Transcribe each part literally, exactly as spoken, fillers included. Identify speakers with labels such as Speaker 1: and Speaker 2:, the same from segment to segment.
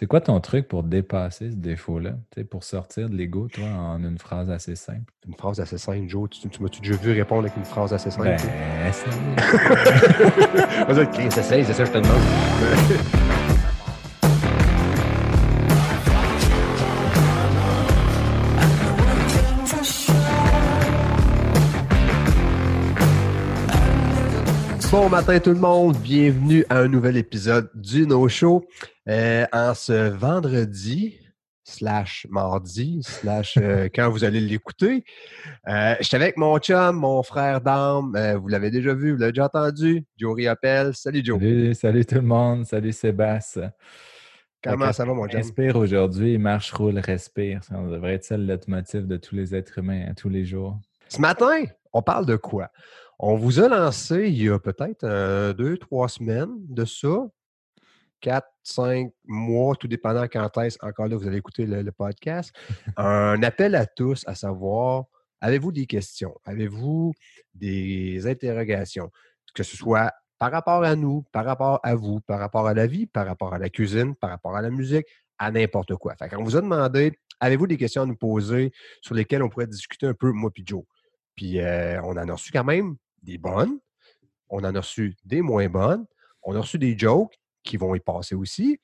Speaker 1: C'est quoi ton truc pour dépasser ce défaut-là? Tu sais, pour sortir de l'ego, toi, en une phrase assez simple?
Speaker 2: Une phrase assez simple, Joe. Tu, tu m'as-tu déjà vu répondre avec une phrase assez simple?
Speaker 1: Ben,
Speaker 2: toi?
Speaker 1: essaye.
Speaker 2: Vas-y, ok, essaye, c'est ça que je te demande. Bon matin tout le monde, bienvenue à un nouvel épisode du No Show. Euh, en ce vendredi, slash mardi, slash euh, quand vous allez l'écouter, euh, j'étais avec mon chum, mon frère d'armes, euh, vous l'avez déjà vu, vous l'avez déjà entendu, Joe Riopel. Salut Joe.
Speaker 1: Salut, salut tout le monde. Salut Sébastien. Fait que
Speaker 2: Comment ça va mon chum?
Speaker 1: inspire aujourd'hui, marche, roule, respire. Ça devrait être ça le leitmotiv de tous les êtres humains à tous les jours.
Speaker 2: Ce matin, on parle de quoi? On vous a lancé il y a peut-être euh, deux, trois semaines de ça, quatre, cinq mois, tout dépendant quand est-ce, encore là, vous allez écouter le, le podcast, un appel à tous à savoir, avez-vous des questions? Avez-vous des interrogations? Que ce soit par rapport à nous, par rapport à vous, par rapport à la vie, par rapport à la cuisine, par rapport à la musique, à n'importe quoi. Fait qu'on vous a demandé, avez-vous des questions à nous poser sur lesquelles on pourrait discuter un peu, moi puis Joe? Puis euh, on en a reçu quand même des bonnes, on en a reçu des moins bonnes, on a reçu des jokes qui vont y passer aussi.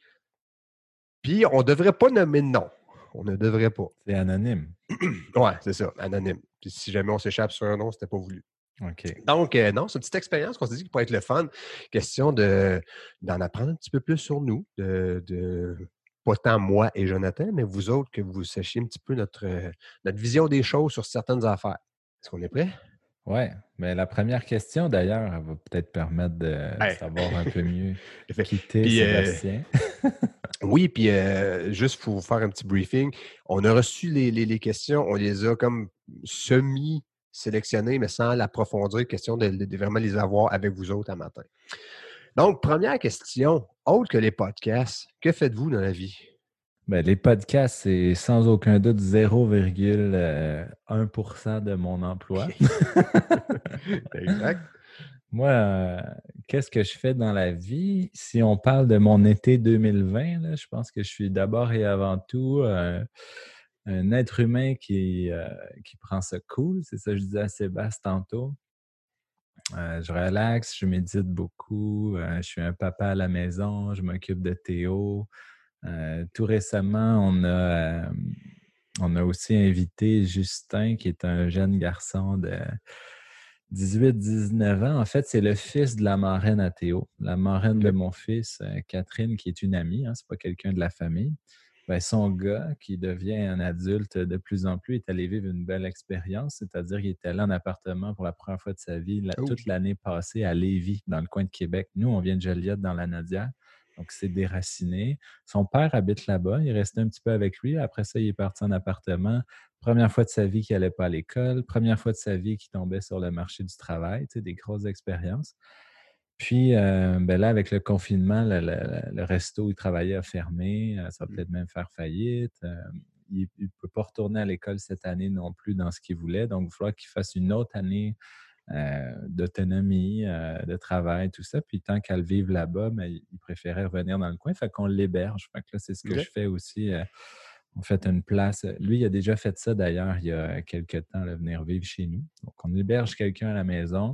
Speaker 2: Puis on ne devrait pas nommer de nom. On ne devrait pas.
Speaker 1: C'est anonyme.
Speaker 2: Ouais, c'est ça, anonyme. Puis si jamais on s'échappe sur un nom, c'était pas voulu.
Speaker 1: OK.
Speaker 2: Donc, euh, non, c'est une petite expérience qu'on s'est dit qui pourrait être le fun. Question de, d'en apprendre un petit peu plus sur nous, de, de pas tant moi et Jonathan, mais vous autres, que vous sachiez un petit peu notre, euh, notre vision des choses sur certaines affaires. Est-ce qu'on est prêt?
Speaker 1: Ouais, mais la première question, d'ailleurs, elle va peut-être permettre de
Speaker 2: Hey.
Speaker 1: savoir un peu mieux
Speaker 2: Fait-
Speaker 1: qui t'es,
Speaker 2: Puis, euh,
Speaker 1: Sébastien.
Speaker 2: oui, puis euh, juste pour vous faire un petit briefing, on a reçu les, les- les questions, on les a comme semi-sélectionnées, mais sans l'approfondir, question de, de vraiment les avoir avec vous autres à matin. Donc, première question, autre que les podcasts, que faites-vous dans la vie?
Speaker 1: Ben, les podcasts, c'est sans aucun doute zéro virgule un pour cent de mon emploi.
Speaker 2: Exact.
Speaker 1: Moi, euh, qu'est-ce que je fais dans la vie? Si on parle de mon été deux mille vingt, là, je pense que je suis d'abord et avant tout euh, un être humain qui, euh, qui prend ça cool. C'est ça que je disais à Sébastien tantôt. Euh, je relaxe, je médite beaucoup, euh, je suis un papa à la maison, je m'occupe de Théo. Euh, tout récemment, on a, euh, on a aussi invité Justin, qui est un jeune garçon de dix-huit dix-neuf ans. En fait, c'est le fils de la marraine à Théo. La marraine
Speaker 2: OK.
Speaker 1: de mon fils, euh, Catherine, qui est une amie, hein, c'est pas quelqu'un de la famille. Ben, son gars, qui devient un adulte de plus en plus, est allé vivre une belle expérience, c'est-à-dire qu'il était allé en appartement pour la première fois de sa vie la-
Speaker 2: Oh.
Speaker 1: toute l'année passée à Lévis, dans le coin de Québec. Nous, on vient de Joliette, dans la Nadière, donc c'est déraciné. Son père habite là-bas, il est resté un petit peu avec lui. Après ça, il est parti en appartement. Première fois de sa vie qu'il n'allait pas à l'école, première fois de sa vie qu'il tombait sur le marché du travail, tu sais, des grosses expériences. Puis, euh, ben là, avec le confinement, le, le- le resto où il travaillait a fermé. Euh, ça va peut-être même faire faillite. Euh, il ne peut pas retourner à l'école cette année non plus dans ce qu'il voulait. Donc, il va falloir qu'il fasse une autre année euh, d'autonomie, euh, de travail, tout ça. Puis, tant qu'à le vivre là-bas, ben, il il préférait revenir dans le coin. Fait qu'on l'héberge. Fait que là, c'est ce que
Speaker 2: OK.
Speaker 1: je fais aussi. Euh, on fait une place. Lui, il a déjà fait ça d'ailleurs il y a quelques temps, là, venir vivre chez nous. Donc, on héberge quelqu'un à la maison.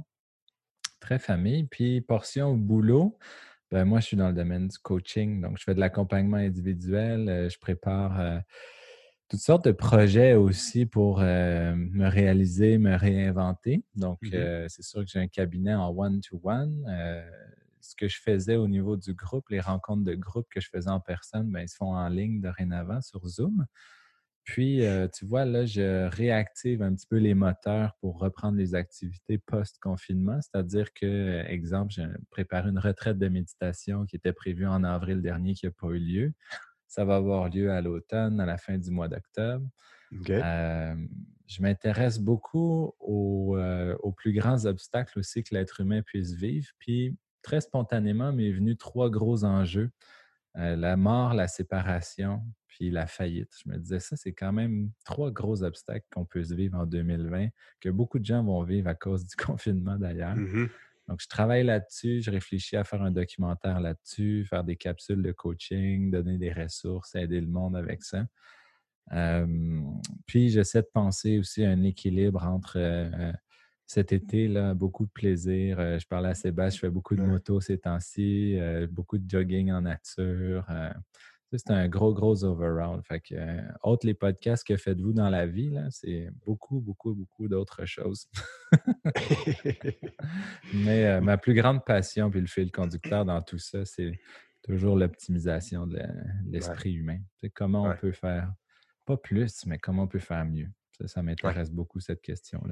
Speaker 1: Très famille. Puis, portion au boulot, ben, moi, je suis dans le domaine du coaching. Donc, je fais de l'accompagnement individuel. euh, je prépare euh, toutes sortes de projets aussi pour euh, me réaliser, me réinventer. Donc,
Speaker 2: Mhm.
Speaker 1: euh, c'est sûr que j'ai un cabinet en one-to-one. Euh, ce que je faisais au niveau du groupe, les rencontres de groupe que je faisais en personne, ben, ils se font en ligne dorénavant sur Zoom. Puis, euh, tu vois, là, je réactive un petit peu les moteurs pour reprendre les activités post-confinement. C'est-à-dire que, euh, exemple, j'ai préparé une retraite de méditation qui était prévue en avril dernier, qui n'a pas eu lieu. Ça va avoir lieu à l'automne, à la fin du mois d'octobre.
Speaker 2: OK.
Speaker 1: Euh, je m'intéresse beaucoup aux, euh, aux plus grands obstacles aussi que l'être humain puisse vivre. Puis, très spontanément, m'est venu trois gros enjeux. Euh, la mort, la séparation, puis la faillite. Je me disais, ça, c'est quand même trois gros obstacles qu'on peut se vivre en deux mille vingt, que beaucoup de gens vont vivre à cause du confinement d'ailleurs.
Speaker 2: Mhm.
Speaker 1: Donc, je travaille là-dessus, je réfléchis à faire un documentaire là-dessus, faire des capsules de coaching, donner des ressources, aider le monde avec ça. Euh, puis, j'essaie de penser aussi à un équilibre entre euh, cet été, là, beaucoup de plaisir. Euh, je parlais à Sébastien, je fais beaucoup de
Speaker 2: Ouais.
Speaker 1: moto ces temps-ci, euh, beaucoup de jogging en nature. Euh, ça, c'est un gros, gros overall. Fait que, euh, autre les podcasts que faites-vous dans la vie, là, c'est beaucoup, beaucoup, beaucoup d'autres choses. Mais euh, ma plus grande passion, puis le fil conducteur dans tout ça, c'est toujours l'optimisation de
Speaker 2: Ouais.
Speaker 1: l'esprit humain. C'est comment on
Speaker 2: Ouais.
Speaker 1: peut faire, pas plus, mais comment on peut faire mieux. Ça, ça
Speaker 2: Ouais.
Speaker 1: m'intéresse beaucoup, cette question-là.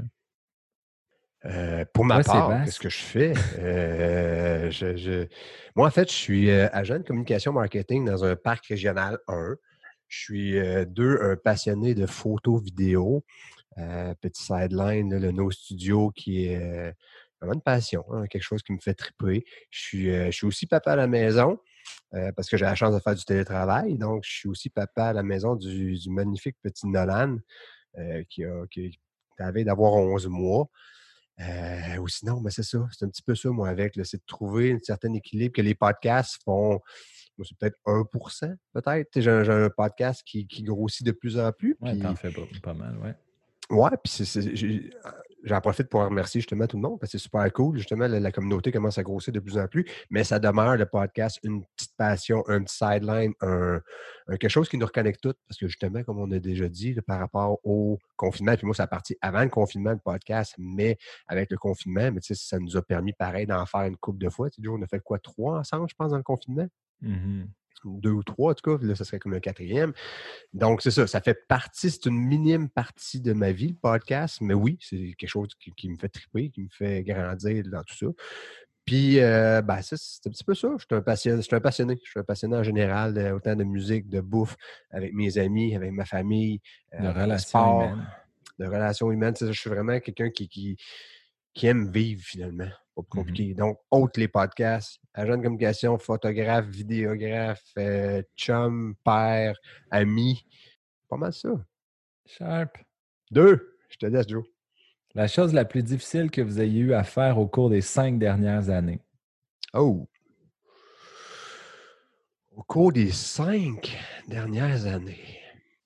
Speaker 2: Euh, pour ma
Speaker 1: Toi,
Speaker 2: part, qu'est-ce
Speaker 1: Sébastien?
Speaker 2: que je fais? Euh, je, je- Moi, en fait, je suis euh, agent de communication marketing dans un parc régional un. Je suis euh, deux, un passionné de photos vidéo. Euh, petit sideline, là, le No Studio qui est euh, vraiment une passion, hein, quelque chose qui me fait triper. Je suis, euh, je suis aussi papa à la maison euh, parce que j'ai la chance de faire du télétravail. Donc, je suis aussi papa à la maison du, du magnifique petit Nolan euh, qui a, qui, qui avait d'avoir onze mois. Euh, ou sinon, ben c'est ça. C'est un petit peu ça, moi, avec. là, C'est de trouver un certain équilibre que les podcasts font. Moi, c'est peut-être un pour cent, peut-être. Tu sais, J'ai un, j'ai un podcast qui, qui grossit de plus en plus.
Speaker 1: Ouais, t'en
Speaker 2: Puis
Speaker 1: fais pas, pas mal, ouais.
Speaker 2: Ouais, puis c'est, c'est- j'ai- j'en profite pour remercier justement tout le monde parce que c'est super cool. Justement, la, la communauté commence à grossir de plus en plus, mais ça demeure le podcast une petite passion, un petit sideline, un, un- quelque chose qui nous reconnecte toutes parce que justement, comme on a déjà dit, là, par rapport au confinement, puis moi, ça a parti avant le confinement, le podcast, mais avec le confinement, mais tu sais, ça nous a permis pareil d'en faire une couple de fois. Tu sais, Joe, on a fait quoi, trois ensemble, je pense, dans le confinement?
Speaker 1: Mhm.
Speaker 2: Deux ou trois, en tout cas, là, ça serait comme le quatrième. Donc, c'est ça, ça fait partie, c'est une minime partie de ma vie, le podcast, mais oui, c'est quelque chose qui, qui me fait triper, qui me fait grandir dans tout ça. Puis, euh, ben, ça, c'est un petit peu ça. Je suis un passionné, je suis un passionné. Je suis un passionné en général, de- autant de musique, de bouffe, avec mes amis, avec ma famille,
Speaker 1: De
Speaker 2: euh, de
Speaker 1: relations
Speaker 2: sport,
Speaker 1: humaines.
Speaker 2: de relations humaines. Tu sais, je suis vraiment quelqu'un qui, qui, qui aime vivre finalement. Pas plus
Speaker 1: Mhm.
Speaker 2: compliqué. Donc, autre les podcasts, agent de communication, photographe, vidéographe, euh, chum, père, ami. Pas mal ça.
Speaker 1: Sharp.
Speaker 2: Deux. Je te laisse, Joe.
Speaker 1: La chose la plus difficile que vous ayez eu à faire au cours des cinq dernières années.
Speaker 2: Oh. Au cours des cinq dernières années.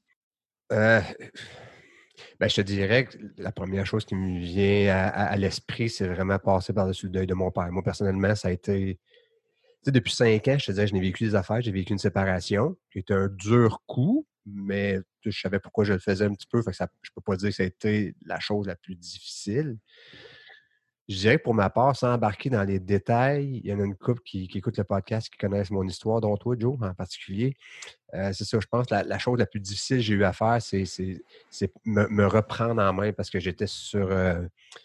Speaker 2: Euh, ben, je te dirais que la première chose qui me vient à, à- à l'esprit, c'est vraiment passer par-dessus le deuil de mon père. Moi, personnellement, ça a été. Tu sais, depuis cinq ans, je te disais, je n'ai vécu des affaires, j'ai vécu une séparation, qui était un dur coup, mais tu sais, je savais pourquoi je le faisais un petit peu. Fait que ça, je ne peux pas dire que ça a été la chose la plus difficile. Je dirais que pour ma part, sans embarquer dans les détails, il y en a une couple qui, qui écoute le podcast, qui connaissent mon histoire, dont toi, Joe, en particulier. Euh, c'est ça, je pense que la, la chose la plus difficile que j'ai eu à faire, c'est, c'est, c'est me, me reprendre en main parce que j'étais sur euh,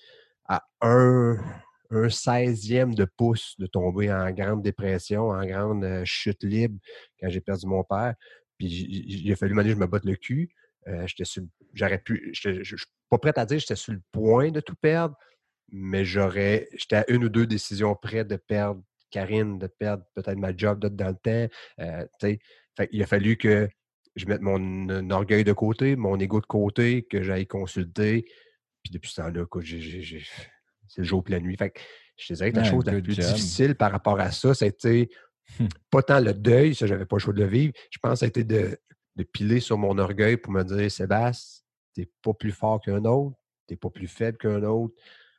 Speaker 2: à un, un seizième de pouce de tomber en grande dépression, en grande euh, chute libre quand j'ai perdu mon père. Puis j- il a fallu que je me batte le cul. Euh, j'étais sur, j'aurais pu, j'étais- je ne suis pas prêt à dire que j'étais sur le point de tout perdre, mais j'aurais, j'étais à une ou deux décisions près de perdre Karine, de perdre peut-être ma job de- dans le temps. Euh, tu sais. Fait qu'il a fallu que je mette mon euh, orgueil de côté, mon ego de côté, que j'aille consulter. Puis depuis ce temps-là, écoute, j'ai- j'ai- j'ai- c'est le jour et la nuit. Fait que je te dirais que la
Speaker 1: Ah,
Speaker 2: chose la
Speaker 1: good
Speaker 2: plus
Speaker 1: job.
Speaker 2: difficile par rapport à ça, c'était pas tant le deuil, ça, j'avais pas le choix de le vivre. Je pense que ça a été de, de piler sur mon orgueil pour me dire, Sébastien, t'es pas plus fort qu'un autre, t'es pas plus faible qu'un autre,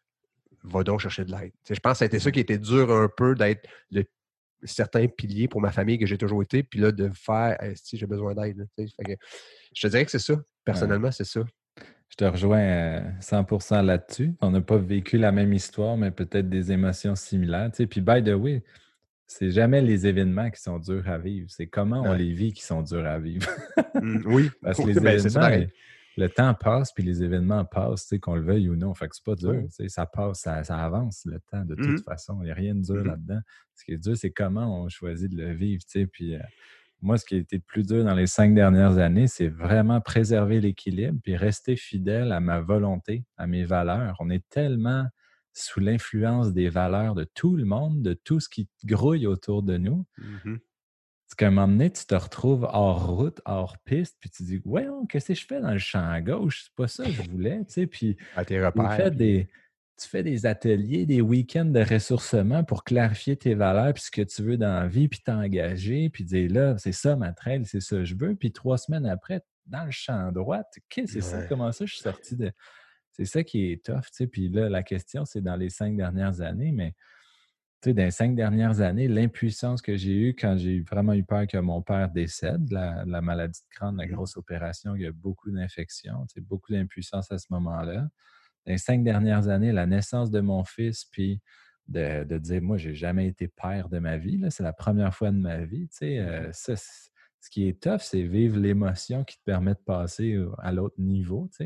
Speaker 2: va donc chercher de l'aide. Tu sais, je pense que ça a été ça qui était dur un peu d'être le certains piliers pour ma famille que j'ai toujours été, puis là, de faire hey, si j'ai besoin d'aide. là, tu sais. Fait que je te dirais que c'est ça.
Speaker 1: Ouais.
Speaker 2: Personnellement, c'est ça.
Speaker 1: Je te rejoins euh, cent pour cent là-dessus. On n'a pas vécu la même histoire, mais peut-être des émotions similaires. Tu sais. Puis, by the way, c'est jamais les événements qui sont durs à vivre. C'est comment on
Speaker 2: Ouais.
Speaker 1: les vit qui sont durs à vivre.
Speaker 2: Mm, oui,
Speaker 1: Parce que
Speaker 2: oui,
Speaker 1: les
Speaker 2: ben, c'est ça
Speaker 1: événements,
Speaker 2: pareil.
Speaker 1: euh, le temps passe, puis les événements passent, tu sais, qu'on le veuille ou non. Fait que c'est pas dur.
Speaker 2: Ouais.
Speaker 1: Tu sais, ça passe, ça, ça avance le temps de toute
Speaker 2: Mhm,
Speaker 1: façon. Il n'y a rien de dur
Speaker 2: mhm,
Speaker 1: là-dedans. Ce qui est dur, c'est comment on choisit de le vivre. Tu sais. Puis, euh, moi, ce qui a été le plus dur dans les cinq dernières années, c'est vraiment préserver l'équilibre puis rester fidèle à ma volonté, à mes valeurs. On est tellement sous l'influence des valeurs de tout le monde, de tout ce qui grouille autour de nous.
Speaker 2: mhm.
Speaker 1: C'est qu'à un moment donné, tu te retrouves hors route, hors piste, puis tu dis, ouais, qu'est-ce que je fais dans le champ à gauche? C'est pas ça que je voulais, tu sais. Puis
Speaker 2: À tes
Speaker 1: j'ai
Speaker 2: repères,
Speaker 1: fait
Speaker 2: puis.
Speaker 1: des, tu fais des ateliers, des week-ends de ressourcement pour clarifier tes valeurs, puis ce que tu veux dans la vie, puis t'engager, puis dire là, c'est ça ma trail, c'est ça que je veux. Puis trois semaines après, dans le champ droit, tu- OK, c'est ça,
Speaker 2: Ouais.
Speaker 1: comment ça, je suis sorti de. C'est ça qui est tough, tu sais. Puis là, la question, c'est dans les cinq dernières années, mais tu sais, dans les cinq dernières années, l'impuissance que j'ai eue quand j'ai vraiment eu peur que mon père décède, la, la maladie de crâne, la
Speaker 2: Mhm.
Speaker 1: grosse opération, il y a beaucoup d'infections, tu sais, beaucoup d'impuissance à ce moment-là. Dans les cinq dernières années, la naissance de mon fils, puis de, de dire, moi, j'ai jamais été père de ma vie, là, c'est la première fois de ma vie, tu sais, euh,
Speaker 2: Mhm.
Speaker 1: ça, c'est- ce qui est tough, c'est vivre l'émotion qui te permet de passer au- à l'autre niveau, tu sais.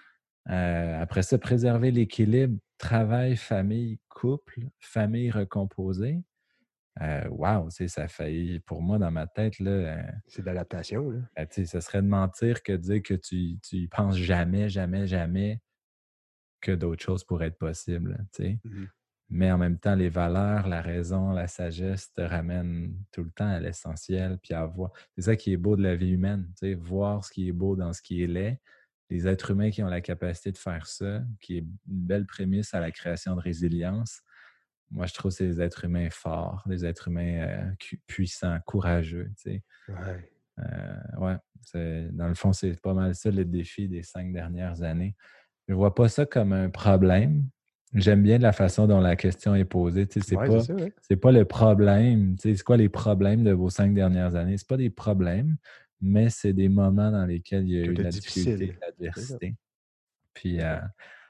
Speaker 1: Euh, après ça, préserver l'équilibre travail, famille, couple, famille recomposée. Euh, wow, tu sais, ça a failli, pour moi, dans ma tête, là, euh,
Speaker 2: C'est de l'adaptation, là.
Speaker 1: euh, tu sais, ce serait de mentir que de dire que tu, tu y penses jamais, jamais, jamais que d'autres choses pourraient être possibles, tu sais.
Speaker 2: Mhm.
Speaker 1: Mais en même temps, les valeurs, la raison, la sagesse te ramènent tout le temps à l'essentiel, puis à voir. C'est ça qui est beau de la vie humaine, tu sais, voir ce qui est beau dans ce qui est laid. Les êtres humains qui ont la capacité de faire ça, qui est une belle prémisse à la création de résilience. Moi, je trouve que c'est des êtres humains forts, des êtres humains euh, cu- puissants, courageux, tu sais.
Speaker 2: Ouais.
Speaker 1: Euh, ouais, c'est- dans le fond, c'est pas mal ça le défi des cinq dernières années. Je vois pas ça comme un problème. J'aime bien la façon dont la question est posée. Tu sais, c'est
Speaker 2: Ouais, c'est
Speaker 1: pas,
Speaker 2: ça, ouais.
Speaker 1: c'est pas le problème. Tu sais, c'est quoi les problèmes de vos cinq dernières années? C'est pas des problèmes, mais c'est des moments dans lesquels il y a
Speaker 2: Tout
Speaker 1: eu de
Speaker 2: est
Speaker 1: la difficulté, de
Speaker 2: difficile. C'est ça.
Speaker 1: l'adversité. Puis
Speaker 2: C'est
Speaker 1: euh,
Speaker 2: ça.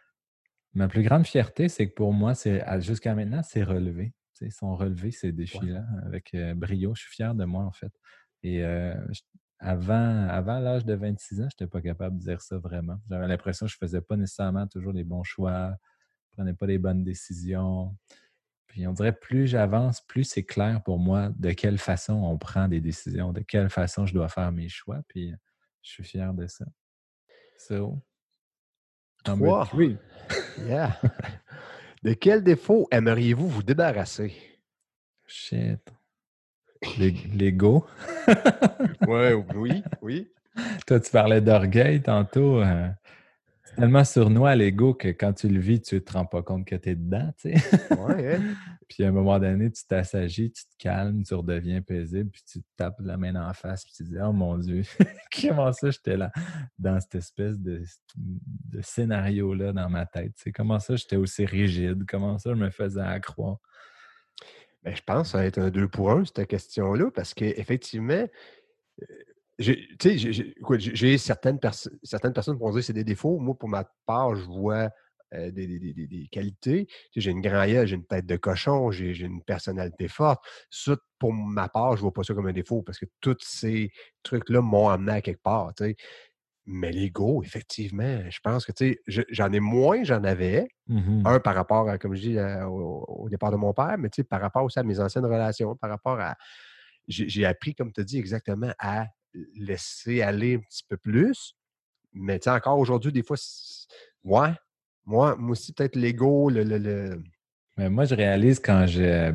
Speaker 1: ma plus grande fierté, c'est que pour moi, c'est à- jusqu'à maintenant, c'est relevé. Tu sais, ils sont relevés ces
Speaker 2: Ouais.
Speaker 1: défis-là avec euh, brio. Je suis fier de moi, en fait. Et euh, je- avant, avant l'âge de vingt-six ans, je n'étais pas capable de dire ça vraiment. J'avais l'impression que je ne faisais pas nécessairement toujours les bons choix, je prenais pas les bonnes décisions. Puis on dirait plus j'avance, plus c'est clair pour moi de quelle façon on prend des décisions, de quelle façon je dois faire mes choix. Puis euh, je suis fier de ça. So, number
Speaker 2: Trois.
Speaker 1: three.
Speaker 2: Yeah. De quel défaut aimeriez-vous vous débarrasser?
Speaker 1: Shit. Les- L'ego.
Speaker 2: Ouais, oui, oui.
Speaker 1: Toi, tu parlais d'orgueil tantôt. euh, c'est tellement sournois l'ego que quand tu le vis, tu ne te rends pas compte que tu es dedans, tu sais.
Speaker 2: Ouais, hein?
Speaker 1: Puis à un moment donné, tu t'assagis, tu te calmes, tu redeviens paisible, puis tu te tapes la main en face, puis tu te dis oh mon Dieu, comment ça j'étais là dans cette espèce de, de scénario-là dans ma tête. Tu sais, comment ça j'étais aussi rigide, comment ça je me faisais accroire.
Speaker 2: Ben, je pense que ça va être un deux pour un, cette question-là, parce qu'effectivement, j'ai tu sais, j'ai j'ai écoute, j'ai j'ai certaines perso certaines personnes vont dire que c'est des défauts. Moi, pour ma part, je vois, heu, des des des des des qualités. Tu sais, j'ai une grand gueule, j'ai une tête de cochon, j'ai j'ai une personnalité forte. Ça, pour ma part, je vois pas ça comme un défaut parce que tous ces trucs-là m'ont amené à quelque part, tu sais. Mais l'ego, effectivement, je pense que, tu sais, je j'en ai moins, j'en avais.
Speaker 1: Mhm.
Speaker 2: Un, par rapport à, comme je dis, à au au départ de mon père, mais tu sais, par rapport aussi à mes anciennes relations, par rapport à j'ai j'ai appris, comme tu as dit exactement, à laisser aller un petit peu plus. Mais tu sais, encore aujourd'hui, des fois, c ouais, moi moi aussi, peut-être l'ego, le le le
Speaker 1: Mais moi, je réalise quand je,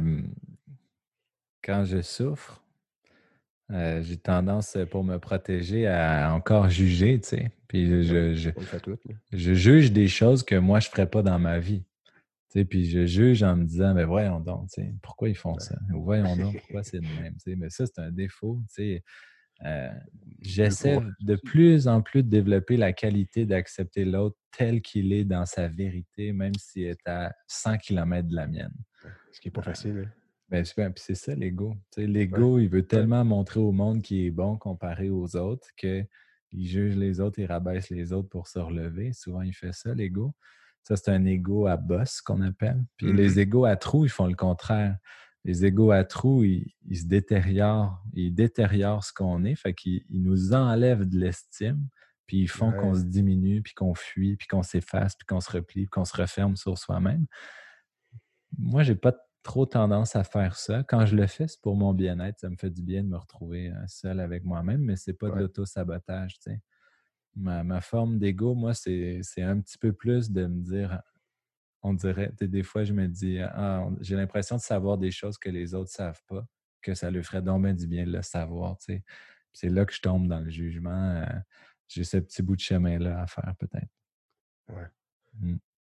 Speaker 1: quand je souffre, Euh, j'ai tendance, euh, pour me protéger, à encore juger, tu sais. Puis
Speaker 2: ben oui,
Speaker 1: je, je,
Speaker 2: on le fait tous, là.
Speaker 1: je juge des choses que moi, je ne ferais pas dans ma vie. Tu sais, puis je juge en me disant, mais voyons donc, tu sais, pourquoi ils font ça? Ou voyons donc, pourquoi c'est de même? Tu sais, mais ça, c'est un défaut. Tu sais. Euh,
Speaker 2: deux pour
Speaker 1: j'essaie
Speaker 2: un, ça
Speaker 1: de
Speaker 2: aussi.
Speaker 1: plus en plus de développer la qualité d'accepter l'autre tel qu'il est dans sa vérité, même s'il est à cent kilomètres de la mienne.
Speaker 2: Ouais, ce qui est pas facile, hein.
Speaker 1: Ben, super. Puis c'est ça, l'ego. Tu sais,
Speaker 2: Ouais,
Speaker 1: l'ego, il veut
Speaker 2: ouais.
Speaker 1: tellement montrer au monde qu'il est bon comparé aux autres qu'il juge les autres, il rabaisse les autres pour se relever. Souvent, il fait ça, l'ego. Ça, c'est un ego à boss qu'on appelle. Puis
Speaker 2: Mmh.
Speaker 1: les égos à trous, ils font le contraire. Les égos à trous, ils, ils se détériorent. Ils détériorent ce qu'on est. Fait qu'ils ils nous enlèvent de l'estime. Puis ils font qu'on
Speaker 2: Ouais,
Speaker 1: se diminue, puis qu'on fuit, puis qu'on s'efface, puis qu'on se replie, puis qu'on se referme sur soi-même. Moi, j'ai pas trop tendance à faire ça. Quand je le fais, c'est pour mon bien-être. Ça me fait du bien de me retrouver euh, seul avec moi-même, mais c'est pas de
Speaker 2: ouais.
Speaker 1: l'auto-sabotage, tu sais. Ma, ma forme d'ego, moi, c'est c'est un petit peu plus de me dire, on dirait, tu sais, des fois, je me dis, ah, on- j'ai l'impression de savoir des choses que les autres savent pas, que ça leur ferait donc bien du bien de le savoir, tu sais. Puis c'est là que je tombe dans le jugement. euh, j'ai ce petit bout de chemin-là à faire, peut-être.
Speaker 2: Ouais.
Speaker 1: Mm.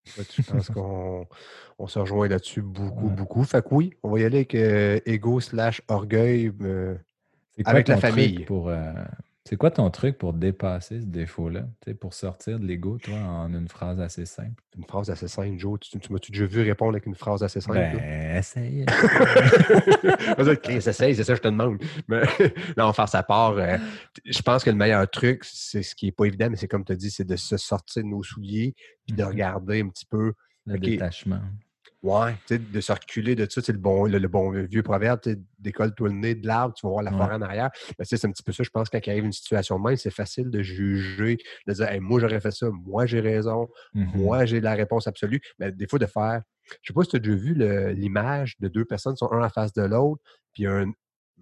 Speaker 2: Écoute, je pense qu'on on se rejoint là-dessus beaucoup,
Speaker 1: Ouais.
Speaker 2: beaucoup. Fait que oui, on va y aller avec euh, ego slash orgueil euh,
Speaker 1: C'est quoi
Speaker 2: avec la
Speaker 1: ton truc
Speaker 2: famille.
Speaker 1: pour euh, c'est quoi ton truc pour dépasser ce défaut-là? Tu sais, pour sortir de l'ego, toi, en une phrase assez simple?
Speaker 2: Une phrase assez simple, Joe. Tu, tu m'as-tu déjà vu répondre avec une phrase assez simple, toi?
Speaker 1: Ben, essaye, essaye.
Speaker 2: Vas-y, Chris, essaye, c'est ça, je te demande. Mais non, faire sa part, euh, je pense que le meilleur truc, c'est ce qui n'est pas évident, mais c'est comme tu as dit, c'est de se sortir de nos souliers puis de
Speaker 1: Mhm.
Speaker 2: regarder un petit peu.
Speaker 1: Le
Speaker 2: OK,
Speaker 1: détachement.
Speaker 2: ouais, tu sais, de se reculer de ça, c'est le bon, le, le bon vieux proverbe, tu sais, décolle-toi le nez de l'arbre, tu vas voir la
Speaker 1: Ouais.
Speaker 2: forêt en arrière. Mais tu sais, c'est un petit peu ça, je pense, quand il arrive une situation de même, c'est facile de juger, de dire, hey, moi, j'aurais fait ça, moi, j'ai raison,
Speaker 1: Mhm.
Speaker 2: moi, j'ai la réponse absolue. Mais des fois, de faire, je sais pas si tu as déjà vu le- l'image de deux personnes qui sont un en face de l'autre, puis un,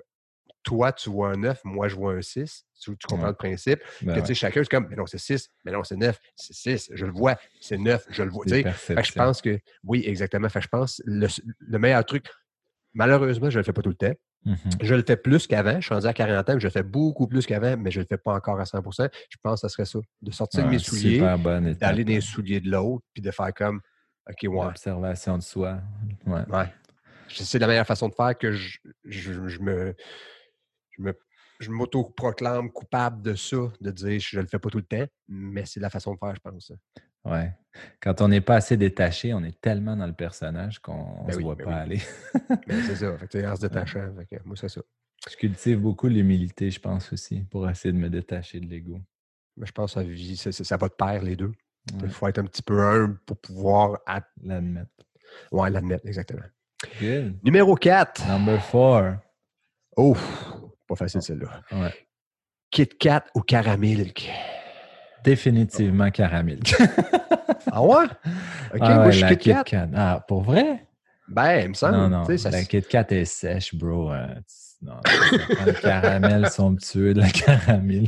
Speaker 2: toi, tu vois un neuf, moi, je vois un six. Tu, tu comprends
Speaker 1: Ouais.
Speaker 2: le principe? Que
Speaker 1: Ben
Speaker 2: tu
Speaker 1: ouais.
Speaker 2: sais, chacun, c'est comme, mais non, c'est six, mais non, c'est neuf, c'est six, je le vois, c'est neuf, je le vois. Tu
Speaker 1: Des
Speaker 2: sais, fait que je
Speaker 1: perceptions.
Speaker 2: pense que, oui, exactement. Fait que je pense le, le meilleur truc, malheureusement, je ne le fais pas tout le temps.
Speaker 1: Mhm.
Speaker 2: Je le fais plus qu'avant. Je suis rendu à quarante ans, mais je le fais beaucoup plus qu'avant, mais je ne le fais pas encore à cent pour cent. Je pense que ce serait ça. De sortir de mes
Speaker 1: Ouais,
Speaker 2: souliers,
Speaker 1: super bonne
Speaker 2: d'aller
Speaker 1: étape,
Speaker 2: dans les
Speaker 1: hein.
Speaker 2: souliers de l'autre, puis de faire comme, OK, ouais,
Speaker 1: L'observation de soi. Ouais.
Speaker 2: ouais. C'est la meilleure façon de faire que je, je, je me, je me je m'auto-proclame coupable de ça, de dire je ne le fais pas tout le temps, mais c'est la façon de faire, je pense.
Speaker 1: Ouais. Quand on n'est pas assez détaché, on est tellement dans le personnage qu'on ne
Speaker 2: Ben
Speaker 1: se
Speaker 2: oui,
Speaker 1: voit
Speaker 2: ben
Speaker 1: pas
Speaker 2: oui.
Speaker 1: aller.
Speaker 2: Mais c'est ça. Fait que, tu sais, en se
Speaker 1: Ouais.
Speaker 2: détachant, fait que moi, c'est ça.
Speaker 1: Je cultive beaucoup l'humilité, je pense aussi, pour essayer de me détacher de l'ego.
Speaker 2: Mais je pense que ça, vit- ça, ça- ça va de pair, les deux. Il
Speaker 1: Ouais,
Speaker 2: faut être un petit peu humble pour pouvoir at-
Speaker 1: l'admettre.
Speaker 2: ouais, l'admettre, exactement.
Speaker 1: Good.
Speaker 2: Numéro quatre.
Speaker 1: Number four.
Speaker 2: Oh, pas facile
Speaker 1: Oh,
Speaker 2: celle-là.
Speaker 1: ouais.
Speaker 2: Kit Kat ou Caramilk?
Speaker 1: Définitivement caramel.
Speaker 2: Ah ouais? OK,
Speaker 1: Ah
Speaker 2: moi,
Speaker 1: ouais,
Speaker 2: je suis
Speaker 1: la
Speaker 2: Kit
Speaker 1: Kit
Speaker 2: Kat.
Speaker 1: Kat. Ah, pour vrai?
Speaker 2: Ben, il me
Speaker 1: Non,
Speaker 2: semble. Tu
Speaker 1: non,
Speaker 2: sais, ça,
Speaker 1: la
Speaker 2: s-
Speaker 1: Kit Kat est sèche, bro. Euh, tu- non, non, ça prend le caramel somptueux de la caramel.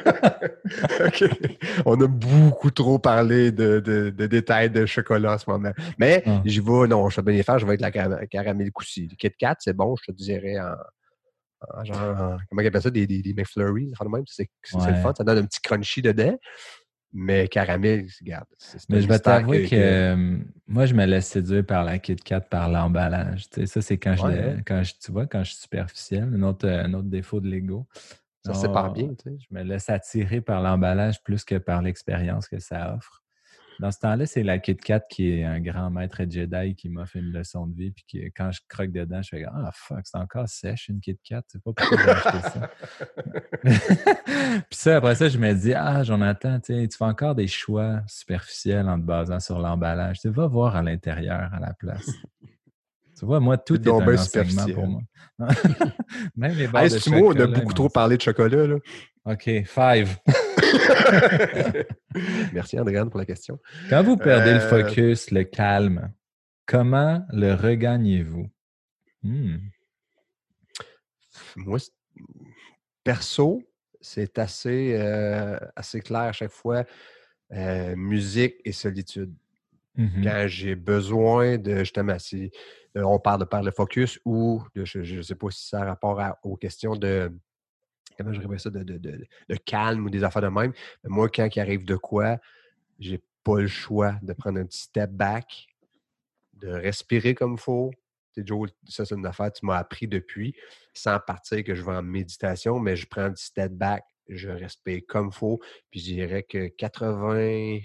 Speaker 2: OK. On a beaucoup trop parlé de, de- de détails de chocolat en ce moment. Mais
Speaker 1: Ah,
Speaker 2: j'y vais, non, je vais bien les faire, je vais être la cara- caramel aussi. Le Kit Kat, c'est bon, je te dirais en, en genre, en- comment on appelle ça, des, des, des McFlurry, enfin de même, c'est c'est- c'est le fun,
Speaker 1: ouais.
Speaker 2: ça donne un petit crunchy dedans. Mais caramel, regarde, c'est c'est un
Speaker 1: Mais je vais
Speaker 2: mystère
Speaker 1: t'avouer
Speaker 2: que,
Speaker 1: que
Speaker 2: que-
Speaker 1: euh, moi, je me laisse séduire par la Kit Kat, par l'emballage. Tu sais, ça, c'est quand je,
Speaker 2: Ouais, hein,
Speaker 1: le- quand je, tu vois, quand je suis superficiel, un autre, un autre défaut de l'ego.
Speaker 2: ça se sépare
Speaker 1: Non,
Speaker 2: bien, tu sais.
Speaker 1: je me laisse attirer par l'emballage plus que par l'expérience que ça offre. Dans ce temps-là, c'est la Kit Kat qui est un grand maître Jedi qui m'a fait une leçon de vie. Puis qui, quand je croque dedans, je fais ah fuck, c'est encore sèche une Kit Kat. C'est pas pourquoi j'ai acheté ça. Puis ça, après ça, je me dis ah Jonathan, tu sais, tu fais encore des choix superficiels en te basant sur l'emballage. Tu vas voir à l'intérieur à la place. Tu vois, moi,
Speaker 2: C'est
Speaker 1: tout est
Speaker 2: donc
Speaker 1: un
Speaker 2: bien
Speaker 1: enseignement pour
Speaker 2: superficiel.
Speaker 1: moi. Même les barres
Speaker 2: Hey,
Speaker 1: de
Speaker 2: c'est moi, on a
Speaker 1: chocolat, ils
Speaker 2: beaucoup trop
Speaker 1: m'enseignent.
Speaker 2: parlé de chocolat, là.
Speaker 1: OK, five.
Speaker 2: Merci, Andréane, pour la question.
Speaker 1: Quand vous perdez le
Speaker 2: Euh,
Speaker 1: focus, le calme, comment le regagnez-vous? Hmm.
Speaker 2: moi, c'est- perso, c'est assez, euh, assez clair à chaque fois. Euh, musique et solitude.
Speaker 1: Mhm.
Speaker 2: Quand j'ai besoin de, justement, si euh, on parle de perdre le focus ou de, je ne sais pas si ça a rapport à- aux questions de, comment je dirais ça, de, de, de- de calme ou des affaires de même. Mais moi, quand il arrive de quoi, j'ai pas le choix de prendre un petit step back, de respirer comme il faut. Tu sais, Joe, ça, c'est une affaire que tu m'as appris depuis, sans partir que je vais en méditation, mais je prends un petit step back, je respire comme il faut, puis je dirais que quatre-vingt-seize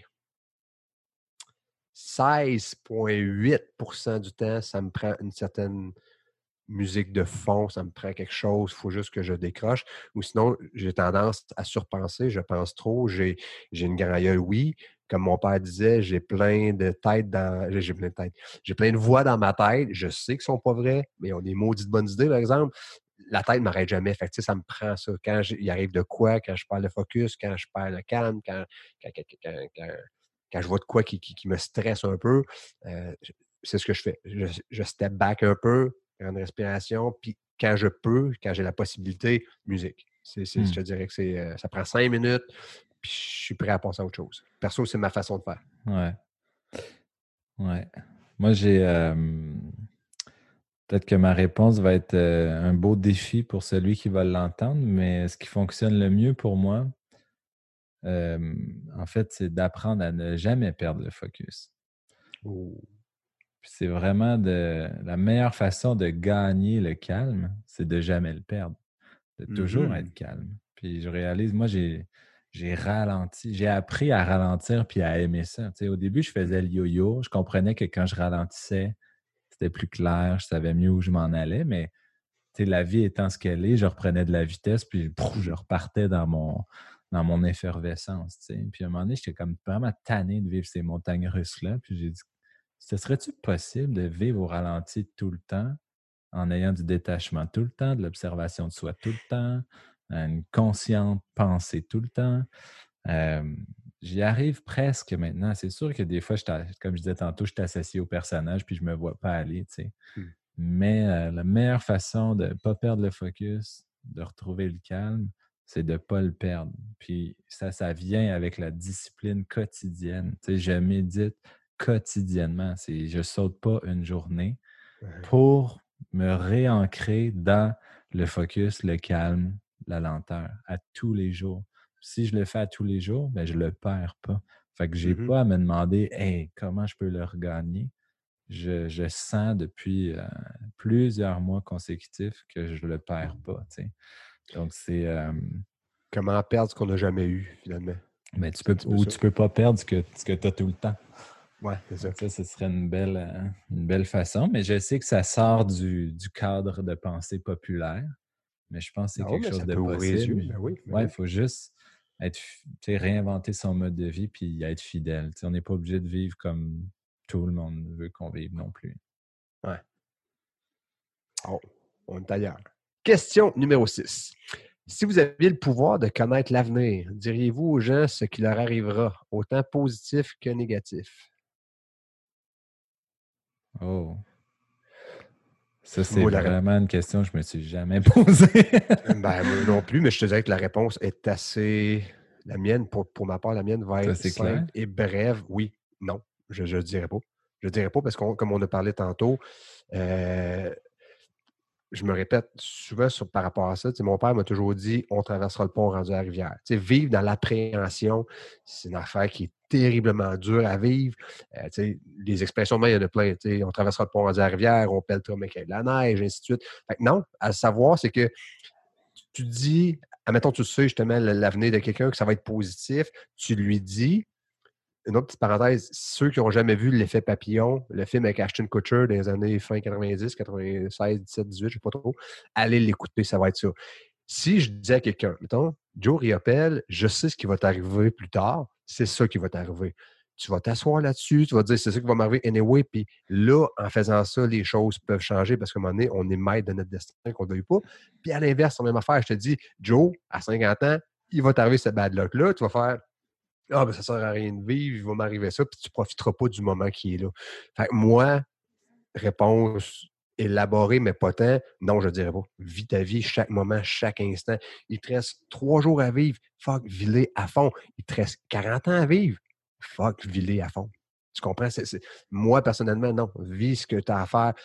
Speaker 2: virgule huit pour cent du temps, ça me prend une certaine musique de fond, ça me prend quelque chose, il faut juste que je décroche. Ou sinon, j'ai tendance à surpenser, je pense trop, j'ai, j'ai une grand gueule, oui. Comme mon père disait, j'ai plein de têtes dans. J'ai j'ai plein de têtes. J'ai plein de voix dans ma tête. Je sais qu'ils ne sont pas vraies, mais ils ont des maudites bonnes idées, par exemple. La tête ne m'arrête jamais. Fait que, tu sais, ça me prend ça. Quand j'ai- il arrive de quoi, quand je perds le focus, quand je perds le calme, quand, quand, quand, quand- quand- quand je vois de quoi qui, qui- qui me stresse un peu, euh, c'est ce que je fais. Je, je step back un peu, grande respiration, puis quand je peux, quand j'ai la possibilité, musique. C'est, c'est- je
Speaker 1: Hmm.
Speaker 2: te dirais que c'est, euh, ça prend cinq minutes, puis je suis prêt à passer à autre chose. Perso, c'est ma façon de faire.
Speaker 1: Ouais, ouais. Moi, j'ai. euh, peut-être que ma réponse va être euh, un beau défi pour celui qui va l'entendre, mais ce qui fonctionne le mieux pour moi, euh, en fait, c'est d'apprendre à ne jamais perdre le focus.
Speaker 2: Oh.
Speaker 1: Puis c'est vraiment de la meilleure façon de gagner le calme, c'est de jamais le perdre, de toujours être
Speaker 2: Mhm.
Speaker 1: calme. Puis je réalise, moi, j'ai, j'ai ralenti, j'ai appris à ralentir puis à aimer ça. Tu sais, au début, je faisais le yo-yo. Je comprenais que quand je ralentissais, c'était plus clair, je savais mieux où je m'en allais, mais tu sais, la vie étant ce qu'elle est, je reprenais de la vitesse, puis pouf, je repartais dans mon, dans mon effervescence. Tu sais. Puis à un moment donné, j'étais comme vraiment tanné de vivre ces montagnes russes-là. Puis j'ai dit, ce serait-tu possible de vivre au ralenti tout le temps, en ayant du détachement tout le temps, de l'observation de soi tout le temps, une consciente pensée tout le temps? Euh, J'y arrive presque maintenant. C'est sûr que des fois, je t'a- comme je disais tantôt, je suis associé au personnage, puis je ne me vois pas aller, tu sais.
Speaker 2: Mhm.
Speaker 1: Mais euh, la meilleure façon de ne pas perdre le focus, de retrouver le calme, c'est de ne pas le perdre. Puis ça, ça vient avec la discipline quotidienne. Tu sais, je médite quotidiennement. C'est, je ne saute pas une journée
Speaker 2: Ouais.
Speaker 1: pour me réancrer dans le focus, le calme, la lenteur, à tous les jours. Si je le fais à tous les jours, ben, je ne le perds pas. Fait que je n'ai
Speaker 2: Mhm.
Speaker 1: pas à me demander hey, comment je peux le regagner. Je, je sens depuis euh, plusieurs mois consécutifs que je ne le perds pas. Tu sais. Donc, c'est. Euh,
Speaker 2: Comment perdre ce qu'on n'a jamais eu, finalement?
Speaker 1: mais tu
Speaker 2: C'est un
Speaker 1: peux,
Speaker 2: petit peu
Speaker 1: ou
Speaker 2: ça.
Speaker 1: tu ne peux pas perdre ce que, ce que tu as tout le temps.
Speaker 2: Ouais, c'est ça.
Speaker 1: Donc, ça, ce serait une belle, euh, une belle façon. Mais je sais que ça sort du, du cadre de pensée populaire. Mais je pense que c'est
Speaker 2: Non,
Speaker 1: quelque
Speaker 2: mais
Speaker 1: chose
Speaker 2: ça
Speaker 1: de
Speaker 2: peut ouvrir les
Speaker 1: possible.
Speaker 2: yeux. Ben oui, ben
Speaker 1: Ouais, il
Speaker 2: oui.
Speaker 1: faut juste être, fi- tu sais, réinventer son mode de vie puis être fidèle. Tu sais, on n'est pas obligé de vivre comme tout le monde veut qu'on vive non plus.
Speaker 2: Ouais. Oh, on est ailleurs. Question numéro six. Si vous aviez le pouvoir de connaître l'avenir, diriez-vous aux gens ce qui leur arrivera, autant positif que négatif?
Speaker 1: Oh. Ça, c'est
Speaker 2: Moi, la réponse.
Speaker 1: vraiment une question que je me suis jamais posée.
Speaker 2: Ben, moi non plus, mais je te dirais que la réponse est assez. La mienne, pour, pour ma part, la mienne va
Speaker 1: Toi,
Speaker 2: être
Speaker 1: c'est
Speaker 2: simple
Speaker 1: clair?
Speaker 2: et brève. Oui, non, je ne dirais pas. Je ne dirais pas parce que, comme on a parlé tantôt, euh, je me répète souvent sur, par rapport à ça. Tu sais, mon père m'a toujours dit on traversera le pont rendu à la rivière. Tu sais, vivre dans l'appréhension, c'est une affaire qui est terriblement dure à vivre. Euh, tu sais, les expressions de main, il y en a plein. Tu sais, on traversera le pont rendu à la rivière, on pèlera mais qu'il y a de la neige, ainsi de suite. Fait que non, à savoir, c'est que tu dis, admettons, tu sais justement l'avenir de quelqu'un, que ça va être positif, tu lui dis, une autre petite parenthèse, ceux qui n'ont jamais vu L'Effet Papillon, le film avec Ashton Kutcher des années fin quatre-vingt-dix, quatre-vingt-seize, dix-sept, dix-huit, je ne sais pas trop, allez l'écouter, ça va être ça. Si je disais à quelqu'un, mettons, Joe Riopelle, je sais ce qui va t'arriver plus tard, c'est ça qui va t'arriver. Tu vas t'asseoir là-dessus, tu vas dire, c'est ça qui va m'arriver anyway, puis là, en faisant ça, les choses peuvent changer parce qu'à un moment donné, on est maître de notre destin qu'on ne veuille pas. Puis à l'inverse, c'est la même affaire. Je te dis, Joe, à cinquante ans, il va t'arriver ce bad luck-là, tu vas faire, ah, ben ça ne sert à rien de vivre, il va m'arriver ça, puis tu ne profiteras pas du moment qui est là. Fait que moi, réponse élaborée, mais pas tant, non, je ne dirais pas. Vis ta vie chaque moment, chaque instant. Il te reste trois jours à vivre, fuck, vis-les à fond. Il te reste quarante ans à vivre, fuck, vis-les à fond. Tu comprends? C'est, c'est... Moi, personnellement, non. Vis ce que tu as à faire.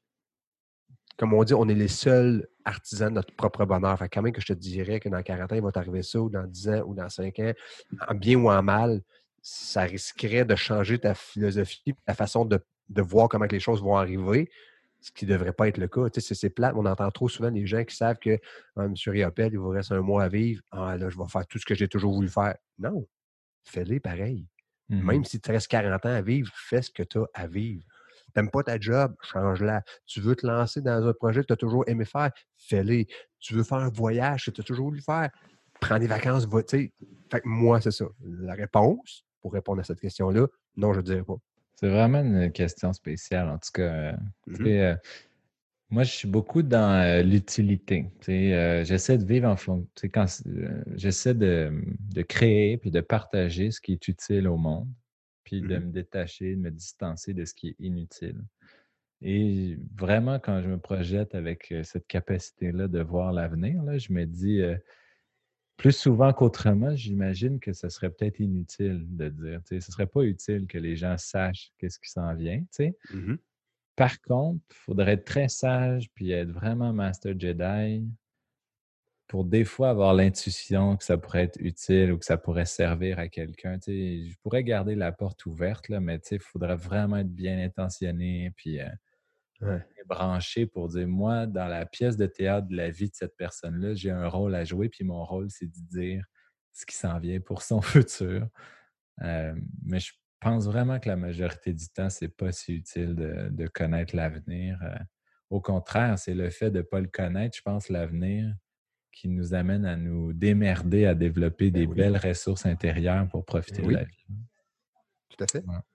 Speaker 2: Comme on dit, on est les seuls artisans de notre propre bonheur. Fait que quand même que je te dirais que dans quarante ans, il va t'arriver ça, ou dans dix ans, ou dans cinq ans, en bien ou en mal, ça risquerait de changer ta philosophie, ta façon de, de voir comment que les choses vont arriver, ce qui ne devrait pas être le cas. Tu sais, c'est, c'est plate, on entend trop souvent des gens qui savent que ah, M. Riopelle, il vous reste un mois à vivre. Ah là, je vais faire tout ce que j'ai toujours voulu faire. Non, fais-les pareil.
Speaker 1: Mhm.
Speaker 2: Même si tu restes quarante ans à vivre, fais ce que tu as à vivre. T'aimes pas ta job, change-la. Tu veux te lancer dans un projet que tu as toujours aimé faire, fais-le. Tu veux faire un voyage que tu as toujours voulu faire, prends des vacances, va, tu sais. Fait que moi, c'est ça. La réponse, pour répondre à cette question-là, non, je ne dirais pas.
Speaker 1: C'est vraiment une question spéciale. En tout cas, euh, tu
Speaker 2: Mhm.
Speaker 1: sais, euh, moi, je suis beaucoup dans euh, l'utilité. Tu sais, euh, j'essaie de vivre en fonction. Tu sais, quand euh, j'essaie de, de créer puis de partager ce qui est utile au monde, puis de
Speaker 2: Mhm.
Speaker 1: me détacher, de me distancer de ce qui est inutile. Et vraiment, quand je me projette avec euh, cette capacité-là de voir l'avenir, là, je me dis, euh, plus souvent qu'autrement, j'imagine que ce serait peut-être inutile de dire. Tu sais, ce ne serait pas utile que les gens sachent qu'est-ce qui s'en vient. Tu sais.
Speaker 2: Mhm.
Speaker 1: Par contre, il faudrait être très sage puis être vraiment Master Jedi pour des fois avoir l'intuition que ça pourrait être utile ou que ça pourrait servir à quelqu'un. Tu sais, je pourrais garder la porte ouverte, là, mais il faudrait vraiment être bien intentionné puis euh,
Speaker 2: Ouais.
Speaker 1: branché pour dire, moi, dans la pièce de théâtre de la vie de cette personne-là, j'ai un rôle à jouer, puis mon rôle, c'est de dire ce qui s'en vient pour son futur. Euh, mais je pense vraiment que la majorité du temps, c'est pas si utile de, de connaître l'avenir. Euh, au contraire, c'est le fait de ne pas le connaître, je pense, l'avenir, qui nous amène à nous démerder, à développer
Speaker 2: Ben
Speaker 1: des
Speaker 2: oui,
Speaker 1: belles ressources intérieures pour
Speaker 2: ben
Speaker 1: profiter de la
Speaker 2: oui,
Speaker 1: vie.
Speaker 2: tout à fait.
Speaker 1: Ouais.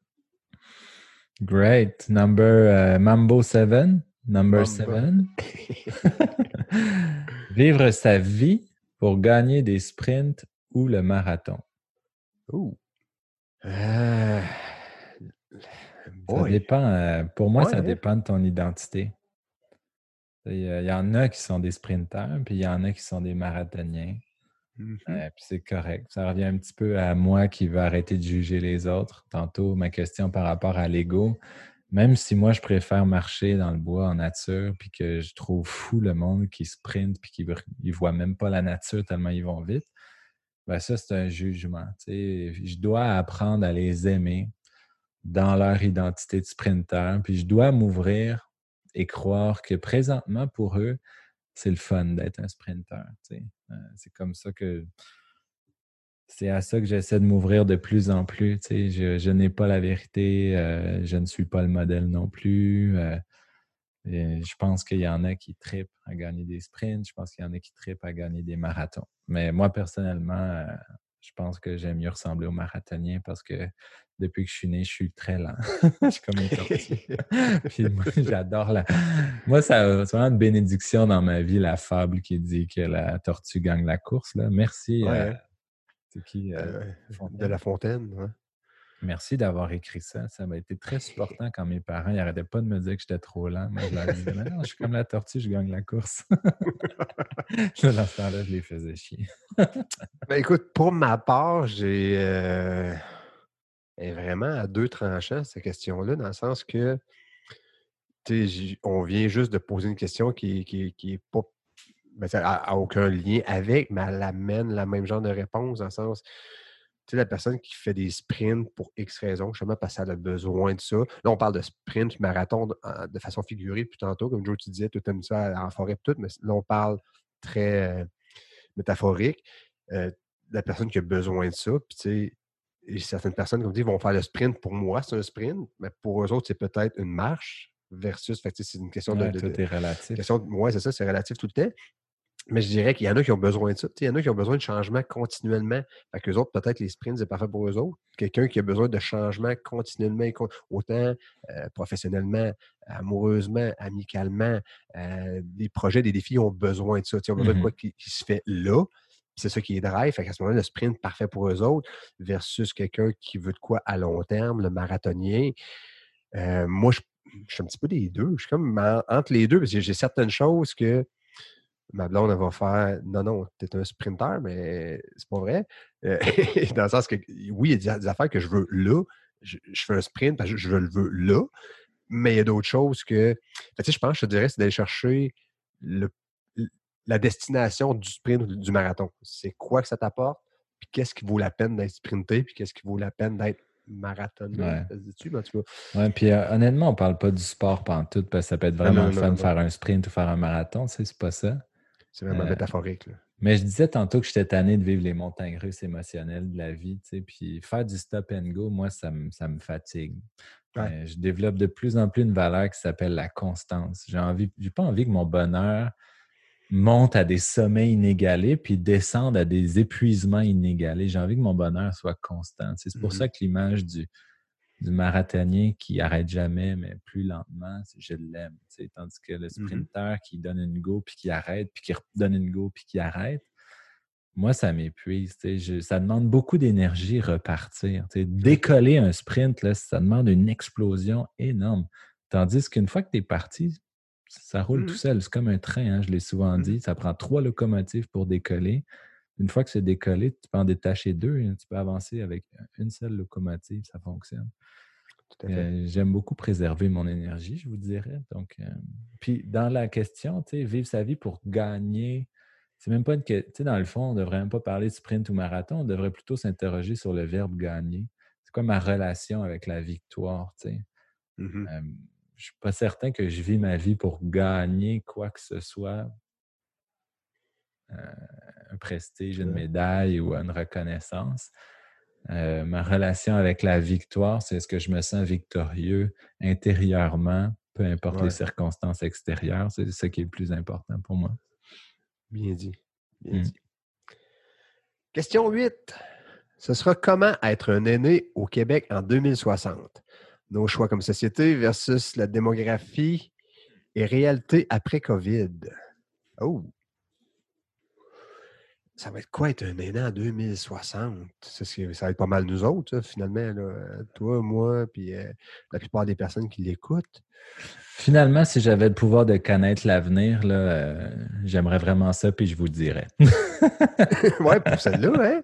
Speaker 1: Great. Number uh, Mambo seven. Number
Speaker 2: Mamba.
Speaker 1: seven. Vivre sa vie pour gagner des sprints ou le marathon.
Speaker 2: Ouh. Euh,
Speaker 1: Ça
Speaker 2: Boy.
Speaker 1: dépend. euh, pour moi,
Speaker 2: Ouais,
Speaker 1: ça
Speaker 2: hein?
Speaker 1: dépend de ton identité. Il y, il y en a qui sont des sprinteurs, puis il y en a qui sont des marathoniens.
Speaker 2: Mhm.
Speaker 1: Euh, puis c'est correct. Ça revient un petit peu à moi qui veux arrêter de juger les autres. Tantôt, ma question par rapport à l'ego. Même si moi, je préfère marcher dans le bois en nature, puis que je trouve fou le monde qui sprint, puis qui ne voit même pas la nature tellement ils vont vite, ben ça, c'est un jugement. Tu sais. Je dois apprendre à les aimer dans leur identité de sprinter, puis je dois m'ouvrir et croire que présentement, pour eux, c'est le fun d'être un sprinter. Tu sais. Euh, c'est comme ça que c'est à ça que j'essaie de m'ouvrir de plus en plus. Tu sais. Je, je n'ai pas la vérité, euh, je ne suis pas le modèle non plus. euh, et je pense qu'il y en a qui trippent à gagner des sprints, je pense qu'il y en a qui trippent à gagner des marathons. Mais moi, personnellement, euh, je pense que j'aime mieux ressembler aux marathoniens parce que depuis que je suis né, je suis très lent. Je suis comme une tortue. Puis moi, j'adore la. Moi, ça, c'est vraiment une bénédiction dans ma vie, la fable qui dit que la tortue gagne la course. Là. Merci
Speaker 2: Ouais,
Speaker 1: à.
Speaker 2: hein?
Speaker 1: C'est qui? euh,
Speaker 2: Euh, de
Speaker 1: Fontaine?
Speaker 2: La Fontaine, ouais.
Speaker 1: Merci d'avoir écrit ça. Ça m'a été très supportant quand mes parents n'arrêtaient pas de me dire que j'étais trop lent. Moi, je leur disais, mais non, je suis comme la tortue, je gagne la course. Là, dans ce temps-là, je les faisais chier.
Speaker 2: Ben, écoute, pour ma part, j'ai euh, elle est vraiment à deux tranchants, cette question-là, dans le sens que tu sais, j- on vient juste de poser une question qui, qui, qui est pas. Ben, ça a, aucun lien avec, mais elle amène la même genre de réponse, dans le sens. Tu sais, la personne qui fait des sprints pour X raisons, justement parce qu'elle a besoin de ça. Là, on parle de sprint, marathon de, en- de façon figurée, puis tantôt, comme Joe, tu disais, tu aimes ça en forêt, puis tout, mais là, on parle très euh, métaphorique. Euh, la personne qui a besoin de ça, puis tu sais, et certaines personnes, comme dit, vont faire le sprint pour moi, c'est un sprint, mais pour eux autres, c'est peut-être une marche versus, fait que, tu sais, c'est une question de,
Speaker 1: Ouais,
Speaker 2: de, de-
Speaker 1: tout est relatif.
Speaker 2: question de, ouais, c'est ça, c'est relatif tout le temps. Mais je dirais qu'il y en a qui ont besoin de ça. Tu sais, il y en a qui ont besoin de changement continuellement. Fait qu'eux autres, peut-être les sprints, c'est parfait pour eux autres. Quelqu'un qui a besoin de changement continuellement, con- autant euh, professionnellement, amoureusement, amicalement, euh, des projets, des défis ont besoin de ça. Tu sais, ils ont besoin de quoi
Speaker 1: Mhm.
Speaker 2: qui, qui se fait là. Puis c'est ça qui est drive. Fait qu'à ce moment-là, le sprint parfait pour eux autres versus quelqu'un qui veut de quoi à long terme, le marathonien. Euh, moi, je, je suis un petit peu des deux. Je suis comme en- entre les deux parce que j'ai certaines choses que ma blonde, elle va faire non, non, t'es un sprinter, mais c'est pas vrai. Euh, dans le sens que oui, il y a des, des affaires que je veux là. Je, je fais un sprint parce que je, je le veux là. Mais il y a d'autres choses que. Fait, tu sais, je pense, je te dirais, c'est d'aller chercher le- la destination du sprint ou du marathon. C'est quoi que ça t'apporte? Puis qu'est-ce qui vaut la peine d'être sprinté? Puis qu'est-ce qui vaut la peine d'être marathonné?
Speaker 1: Ouais.
Speaker 2: Ça se dit-tu? Mais en tout cas,
Speaker 1: Ouais, puis euh, honnêtement, on parle pas du sport pantoute parce que ça peut être
Speaker 2: non, non,
Speaker 1: vraiment le
Speaker 2: non,
Speaker 1: fun
Speaker 2: non,
Speaker 1: de
Speaker 2: non.
Speaker 1: faire un sprint ou faire un marathon, tu sais, c'est pas ça.
Speaker 2: C'est vraiment
Speaker 1: Euh,
Speaker 2: métaphorique, là.
Speaker 1: mais je disais tantôt que j'étais tanné de vivre les montagnes russes émotionnelles de la vie, tu sais, puis faire du stop and go, moi, ça me, ça me fatigue.
Speaker 2: Ouais.
Speaker 1: Euh, je développe de plus en plus une valeur qui s'appelle la constance. J'ai envie, j'ai pas envie que mon bonheur monte à des sommets inégalés puis descende à des épuisements inégalés. J'ai envie que mon bonheur soit constant. C'est c'est pour
Speaker 2: Mhm.
Speaker 1: ça que l'image du, du marathonien qui arrête jamais, mais plus lentement, c'est- je l'aime. Tu sais. Tandis que le
Speaker 2: Mhm.
Speaker 1: sprinter qui donne une go puis qui arrête, puis qui redonne une go puis qui arrête, moi, ça m'épuise. Tu sais. Je- ça demande beaucoup d'énergie repartir. Tu sais.
Speaker 2: Ouais.
Speaker 1: Décoller un sprint, là, ça demande une explosion énorme. Tandis qu'une fois que tu es parti, ça roule tout
Speaker 2: Mhm.
Speaker 1: seul. C'est comme un train, hein, je l'ai souvent
Speaker 2: Mhm.
Speaker 1: dit. Ça prend trois locomotives pour décoller. Une fois que c'est décollé, tu peux en détacher deux. Hein. Tu peux avancer avec une seule locomotive, ça fonctionne.
Speaker 2: Tout à fait.
Speaker 1: Euh, j'aime beaucoup préserver mon énergie, je vous dirais. Donc, euh, puis dans la question, tu sais, vivre sa vie pour gagner c'est même pas une... que- Tu sais, dans le fond, on ne devrait même pas parler de sprint ou marathon, on devrait plutôt s'interroger sur le verbe gagner. C'est quoi ma relation avec la victoire, tu sais?
Speaker 2: Mhm.
Speaker 1: Euh, je suis pas certain que je vis ma vie pour gagner quoi que ce soit, un prestige, une
Speaker 2: Ouais.
Speaker 1: médaille ou une reconnaissance. Euh, ma relation avec la victoire, c'est est-ce que je me sens victorieux intérieurement, peu importe les
Speaker 2: Ouais.
Speaker 1: circonstances extérieures. C'est ça qui est le plus important pour moi.
Speaker 2: Bien dit. Bien
Speaker 1: Mm.
Speaker 2: dit. Question huit. Ce sera comment être un aîné au Québec en deux mille soixante? Nos choix comme société versus la démographie et réalité après COVID. Oh, ça va être quoi être un aîné en deux mille soixante? Ça, c'est- ça va être pas mal nous autres, ça, finalement. Là. Toi, moi, puis euh, la plupart des personnes qui l'écoutent.
Speaker 1: Finalement, si j'avais le pouvoir de connaître l'avenir, là, euh, j'aimerais vraiment ça, puis je vous le dirais.
Speaker 2: Ouais, pour celle-là, hein?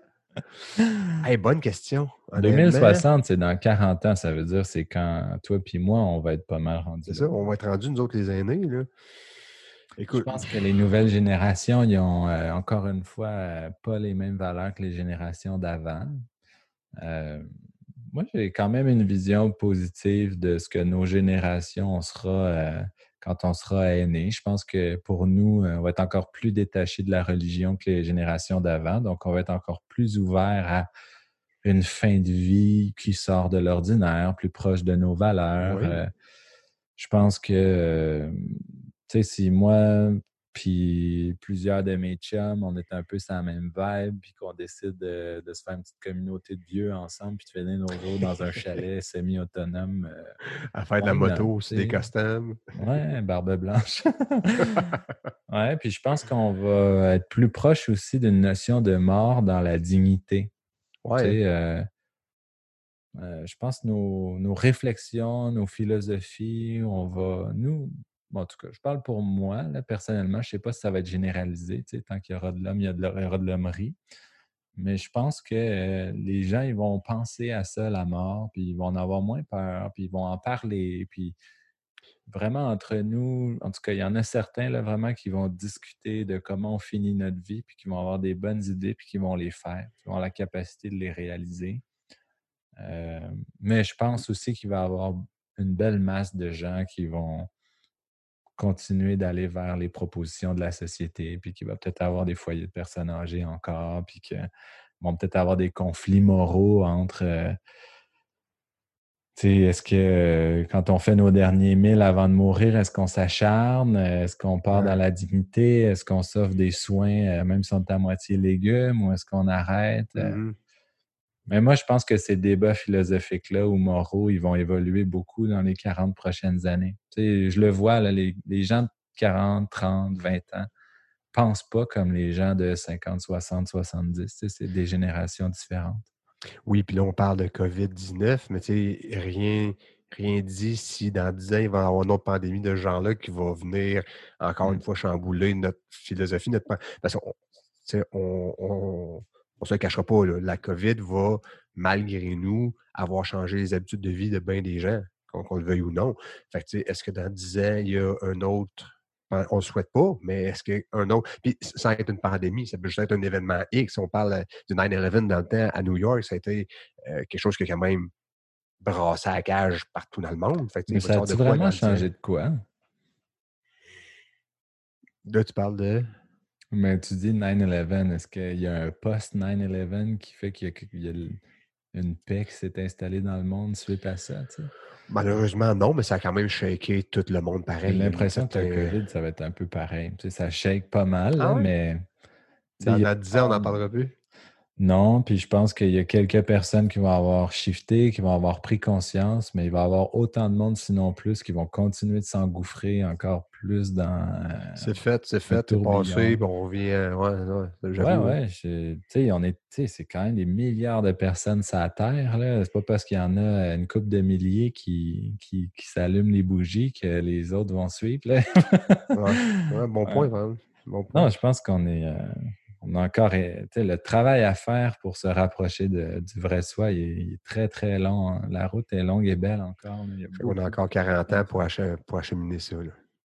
Speaker 2: Hey, bonne question. Honnêtement,
Speaker 1: deux mille soixante, c'est dans quarante ans, ça veut dire c'est quand toi puis moi, on va être pas mal rendus
Speaker 2: c'est
Speaker 1: là.
Speaker 2: ça, on va être rendus, nous autres, les aînés. Là.
Speaker 1: Je
Speaker 2: Écoute,
Speaker 1: pense que les nouvelles générations, ils ont euh, encore une fois euh, pas les mêmes valeurs que les générations d'avant. Euh, Moi, j'ai quand même une vision positive de ce que nos générations, on sera euh, quand on sera aînés. Je pense que pour nous, euh, on va être encore plus détachés de la religion que les générations d'avant. Donc, on va être encore plus ouvert à une fin de vie qui sort de l'ordinaire, plus proche de nos valeurs.
Speaker 2: oui.
Speaker 1: Euh, je pense que, euh, tu sais, si moi puis plusieurs de mes chums, on est un peu sur la même vibe, puis qu'on décide de, de se faire une petite communauté de vieux ensemble, puis de finir nos jours dans un chalet semi-autonome, euh,
Speaker 2: À faire de la
Speaker 1: why not,
Speaker 2: moto,
Speaker 1: tu
Speaker 2: sur des
Speaker 1: sais?
Speaker 2: customs.
Speaker 1: Ouais, barbe blanche. Ouais, puis je pense qu'on va être plus proche aussi d'une notion de mort dans la dignité. Tu
Speaker 2: Ouais.
Speaker 1: sais, euh, euh, je pense que nos, nos réflexions, nos philosophies, on va, nous, bon, en tout cas, je parle pour moi, là, personnellement, je ne sais pas si ça va être généralisé, tu sais, tant qu'il y aura de l'homme, il y a de l'ho- il y aura de l'hommerie, mais je pense que euh, les gens, ils vont penser à ça, la mort, puis ils vont en avoir moins peur, puis ils vont en parler, puis vraiment entre nous, en tout cas, il y en a certains, là, vraiment, qui vont discuter de comment on finit notre vie, puis qui vont avoir des bonnes idées, puis qui vont les faire, qui vont avoir la capacité de les réaliser. Euh, mais je pense aussi qu'il va y avoir une belle masse de gens qui vont continuer d'aller vers les propositions de la société, puis qu'il va peut-être avoir des foyers de personnes âgées encore, puis qu'ils vont peut-être avoir des conflits moraux entre, euh, tu sais, est-ce que euh, quand on fait nos derniers milles avant de mourir, est-ce qu'on s'acharne? Est-ce qu'on part dans
Speaker 2: Ouais.
Speaker 1: la dignité? Est-ce qu'on s'offre des soins, euh, même si on est à moitié légumes, ou est-ce qu'on arrête? Euh,
Speaker 2: Mhm.
Speaker 1: Mais moi, je pense que ces débats philosophiques-là ou moraux, ils vont évoluer beaucoup dans les quarante prochaines années. Tu sais, je le vois, là, les, les gens de quarante, trente, vingt ans pensent pas comme les gens de cinquante, soixante, soixante-dix. Tu sais, c'est des générations différentes.
Speaker 2: Oui, puis là, on parle de covid dix-neuf, mais tu sais, rien, rien dit si dans dix ans, il va y avoir une autre pandémie de ce genre-là qui va venir, encore une
Speaker 1: Mm.
Speaker 2: fois, chambouler notre philosophie, notre... pen- Parce qu'on tu sais, on, on, on se le cachera pas, là, la COVID va, malgré nous, avoir changé les habitudes de vie de bien des gens, qu'on qu'on le veuille ou non. Fait que, tu sais, est-ce que dans dix ans, il y a un autre... ben, on ne le souhaite pas, mais est-ce qu'un autre... Puis sans être une pandémie, ça peut juste être un événement X. On parle euh, du nine eleven dans le temps à New York, ça a été euh, quelque chose qui a quand même brassé à la cage partout dans le monde. Fait que, tu sais,
Speaker 1: Mais
Speaker 2: il va y
Speaker 1: ça
Speaker 2: avoir de
Speaker 1: a-tu
Speaker 2: quoi
Speaker 1: vraiment
Speaker 2: dans dix ans?
Speaker 1: changé de quoi?
Speaker 2: Là, tu parles de...
Speaker 1: Mais tu dis nine eleven, est-ce qu'il y a un post-nine eleven qui fait qu'il y a, qu'il y a le- une paix qui s'est installée dans le monde suite à ça, tu sais?
Speaker 2: Malheureusement, non, mais ça a quand même shaké tout le monde
Speaker 1: J'ai
Speaker 2: pareil. Il y a une
Speaker 1: l'impression que le
Speaker 2: certaine...
Speaker 1: COVID, ça va être un peu pareil. Tu sais, ça shake pas mal,
Speaker 2: Ah
Speaker 1: là,
Speaker 2: ouais?
Speaker 1: mais tu sais, il
Speaker 2: Dans,
Speaker 1: y a
Speaker 2: dans dix ans, on n'en
Speaker 1: encore-
Speaker 2: parlera plus?
Speaker 1: non, puis je pense qu'il y a quelques personnes qui vont avoir shifté, qui vont avoir pris conscience, mais il va y avoir autant de monde, sinon plus, qui vont continuer de s'engouffrer encore plus dans euh,
Speaker 2: C'est fait, c'est
Speaker 1: un
Speaker 2: fait, c'est passé,
Speaker 1: tourbillon.
Speaker 2: puis on revient... Ouais, ouais,
Speaker 1: Ouais,
Speaker 2: j'avoue. Hein.
Speaker 1: ouais, je- tu sais, on est, tu sais, c'est quand même des milliards de personnes sur la Terre, là. C'est pas parce qu'il y en a une couple de milliers qui, qui, qui s'allument les bougies que les autres vont suivre, là.
Speaker 2: Ouais, ouais, bon
Speaker 1: Ouais.
Speaker 2: point, vraiment. Bon
Speaker 1: Non,
Speaker 2: point.
Speaker 1: je pense qu'on est, euh, on a encore, euh, tu sais, le travail à faire pour se rapprocher de- du vrai soi, il est, il est très, très long, hein. La route est longue et belle encore, là. Il y a
Speaker 2: Fait qu'on a
Speaker 1: beaucoup,
Speaker 2: encore
Speaker 1: beaucoup de
Speaker 2: quarante
Speaker 1: chemin
Speaker 2: ans
Speaker 1: à
Speaker 2: pour,
Speaker 1: faire.
Speaker 2: ache- pour acheminer ça. Là.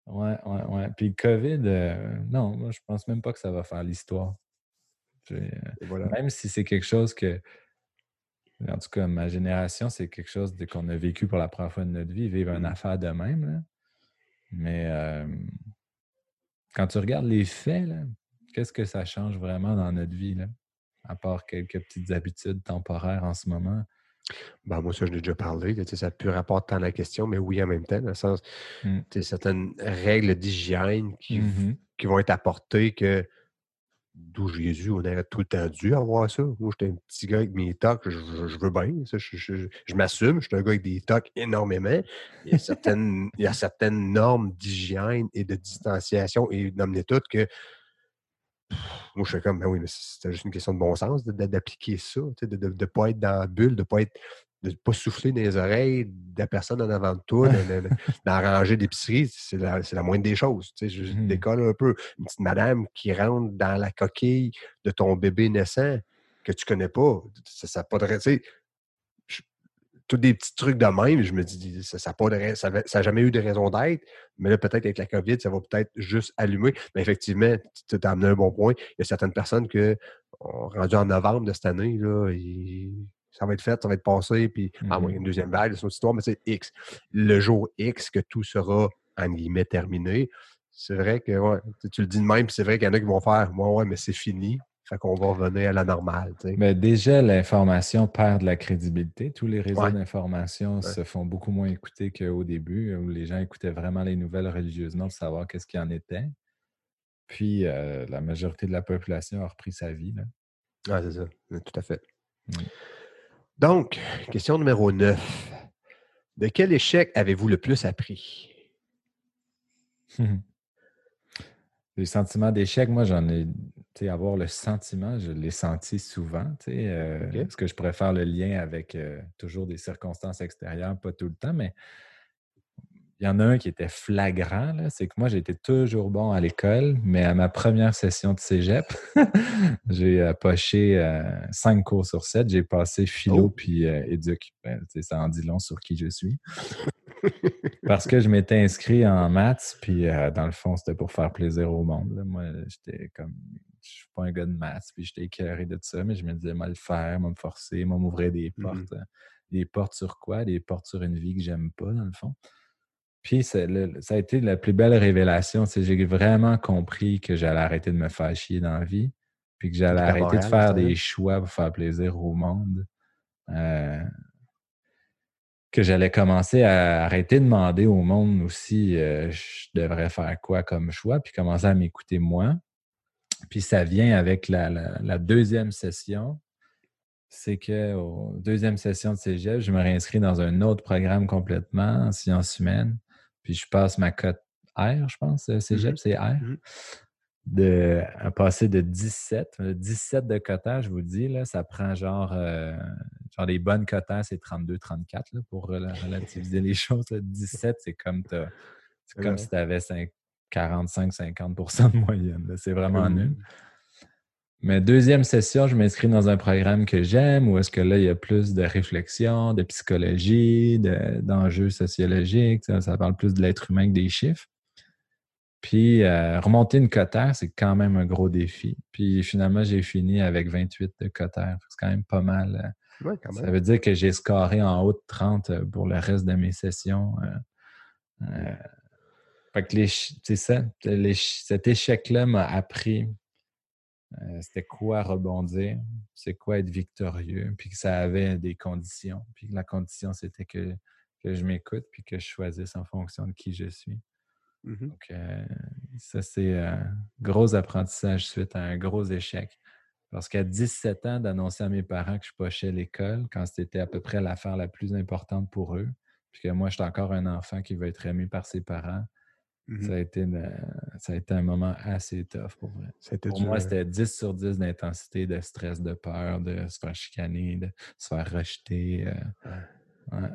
Speaker 1: Ouais, ouais, ouais. Puis le COVID, euh, non, moi, je pense même pas que ça va faire l'histoire. J'ai, euh,
Speaker 2: Et voilà.
Speaker 1: Même si c'est quelque chose que, en tout cas, ma génération, c'est quelque chose de- qu'on a vécu pour la première fois de notre vie, vivre une
Speaker 2: Mhm.
Speaker 1: affaire de même, là. Mais euh, quand tu regardes les faits, là, qu'est-ce que ça change vraiment dans notre vie, là? À part quelques petites habitudes temporaires en ce moment.
Speaker 2: Ben, moi, ça, je l'ai déjà parlé. Là, tu sais, ça n'a plus rapport tant à la question, mais oui, en même temps, dans le sens,
Speaker 1: Mm.
Speaker 2: tu sais, certaines règles d'hygiène qui, v-
Speaker 1: Mhm.
Speaker 2: qui vont être apportées que d'où Jésus, on aurait tout le temps dû avoir ça. Moi, j'étais un petit gars avec mes tocs, je, je- je veux bien, ça, je, je- je- je m'assume, je suis un gars avec des tocs énormément. Il y a certaines, il y a certaines normes d'hygiène et de distanciation, et nommez toutes que moi, je fais comme, ben oui, mais c'était juste une question de bon sens de- de- d'appliquer ça, tu sais, de ne pas être dans la bulle, de pas être, de pas souffler dans les oreilles de la personne en avant de toi, de- de- de- dans la rangée d'épicerie, c'est la, c'est la moindre des choses. Tu sais, je, je
Speaker 1: Mhm.
Speaker 2: décolle un peu. Une petite madame qui rentre dans la coquille de ton bébé naissant que tu connais pas, ça n'a pas de... Tu sais, tous des petits trucs de même. Je me dis, ça n'a pas de rais- ça, avait- ça a jamais eu de raison d'être, mais là, peut-être avec la COVID, ça va peut-être juste allumer. Mais effectivement, tu as amené un bon point. Il y a certaines personnes que, on- rendu en novembre de cette année, là, il- ça va être fait, ça va être passé, puis ah, moi, il y a
Speaker 1: Mhm.
Speaker 2: une deuxième vague, c'est une autre histoire, mais c'est X. Le jour X, que tout sera, en guillemets, terminé, c'est vrai que, ouais, tu tu le dis de même, puis c'est vrai qu'il y en a qui vont faire, ouais, ouais, mais c'est fini. Fait qu'on va revenir à la normale, tu sais.
Speaker 1: Mais déjà, l'information perd de la crédibilité. Tous les réseaux
Speaker 2: Ouais,
Speaker 1: d'information
Speaker 2: ouais.
Speaker 1: se font beaucoup moins écouter qu'au début, où les gens écoutaient vraiment les nouvelles religieusement pour savoir qu'est-ce qu'il en était. Puis, euh, la majorité de la population a repris sa vie, là.
Speaker 2: Ouais, c'est ça. Tout à fait.
Speaker 1: Mm.
Speaker 2: Donc, question numéro neuf. De quel échec avez-vous le plus appris?
Speaker 1: Les sentiments d'échec, moi, j'en ai, tu sais, avoir le sentiment, je l'ai senti souvent, tu sais. Euh,
Speaker 2: OK.
Speaker 1: est-ce que je pourrais faire le lien avec euh, toujours des circonstances extérieures? Pas tout le temps, mais il y en a un qui était flagrant, là, c'est que moi, j'étais toujours bon à l'école, mais à ma première session de cégep, j'ai euh, poché euh, cinq cours sur sept. J'ai passé philo
Speaker 2: Oh!
Speaker 1: puis euh, éduc. Ben, tu sais, ça en dit long sur qui je suis. Parce que je m'étais inscrit en maths, puis euh, dans le fond, c'était pour faire plaisir au monde, là. Moi, j'étais comme, je suis pas un gars de maths, puis j'étais écœuré de ça, mais je me disais, moi, le faire, moi, me forcer, moi, m'ouvrir des
Speaker 2: Mhm.
Speaker 1: portes. euh, Des portes sur quoi? Des portes sur une vie que j'aime pas, dans le fond. Puis c'est le- ça a été la plus belle révélation. Tu sais, j'ai vraiment compris que j'allais arrêter de me faire chier dans la vie, puis que
Speaker 2: T'as
Speaker 1: j'allais
Speaker 2: pris la
Speaker 1: arrêter de
Speaker 2: morale à ce
Speaker 1: faire
Speaker 2: temps-là?
Speaker 1: des choix pour faire plaisir au monde. Euh, que j'allais commencer à arrêter de demander au monde aussi euh, je devrais faire quoi comme choix, puis commencer à m'écouter moi. Puis ça vient avec la, la- la deuxième session. C'est que aux deuxième session de cégep, je me réinscris dans un autre programme complètement en sciences humaines. Puis je passe ma cote R, je pense. euh, Cégep,
Speaker 2: Mhm.
Speaker 1: c'est R.
Speaker 2: Mhm.
Speaker 1: De, à passer de dix-sept. Le dix-sept de quotage, je vous dis, là, ça prend genre, euh, genre les bonnes quotages, c'est trente-deux trente-quatre là, pour rela- relativiser les choses. Là. dix-sept, c'est comme, t'as- c'est comme
Speaker 2: Voilà.
Speaker 1: si tu avais quarante-cinq cinquante pour cent de moyenne. Là. C'est vraiment nul.
Speaker 2: Hum.
Speaker 1: Mais deuxième session, je m'inscris dans un programme que j'aime où est-ce que là, il y a plus de réflexion, de psychologie, de- d'enjeux sociologiques. Ça, ça parle plus de l'être humain que des chiffres. Puis euh, remonter une cotère, c'est quand même un gros défi. Puis finalement, j'ai fini avec vingt-huit de cotère. C'est quand même pas mal. euh.
Speaker 2: Ouais, quand
Speaker 1: Ça
Speaker 2: même.
Speaker 1: veut dire que j'ai scoré en haut de trente euh, pour le reste de mes sessions. euh.
Speaker 2: Hum.
Speaker 1: Euh, fait que les, ch- c'est ça. Les ch- cet échec-là m'a appris euh, c'était quoi rebondir, c'est quoi être victorieux, puis que ça avait des conditions. Puis que la condition, c'était que, que je m'écoute, puis que je choisisse en fonction de qui je suis.
Speaker 2: Mhm.
Speaker 1: Donc, euh, ça, c'est un gros apprentissage suite à un gros échec. Parce qu'à dix-sept ans, d'annoncer à mes parents que je pochais l'école, quand c'était à peu près l'affaire la plus importante pour eux, puis que moi, j'étais encore un enfant qui veut être aimé par ses parents, ça
Speaker 2: Mhm.
Speaker 1: a été, une- ça a été un moment assez tough pour vrai.
Speaker 2: C'était
Speaker 1: Pour
Speaker 2: dur,
Speaker 1: moi,
Speaker 2: hein?
Speaker 1: c'était dix sur dix d'intensité, de stress, de peur, de se faire chicaner, de se faire rejeter. euh,
Speaker 2: Ouais.
Speaker 1: ouais.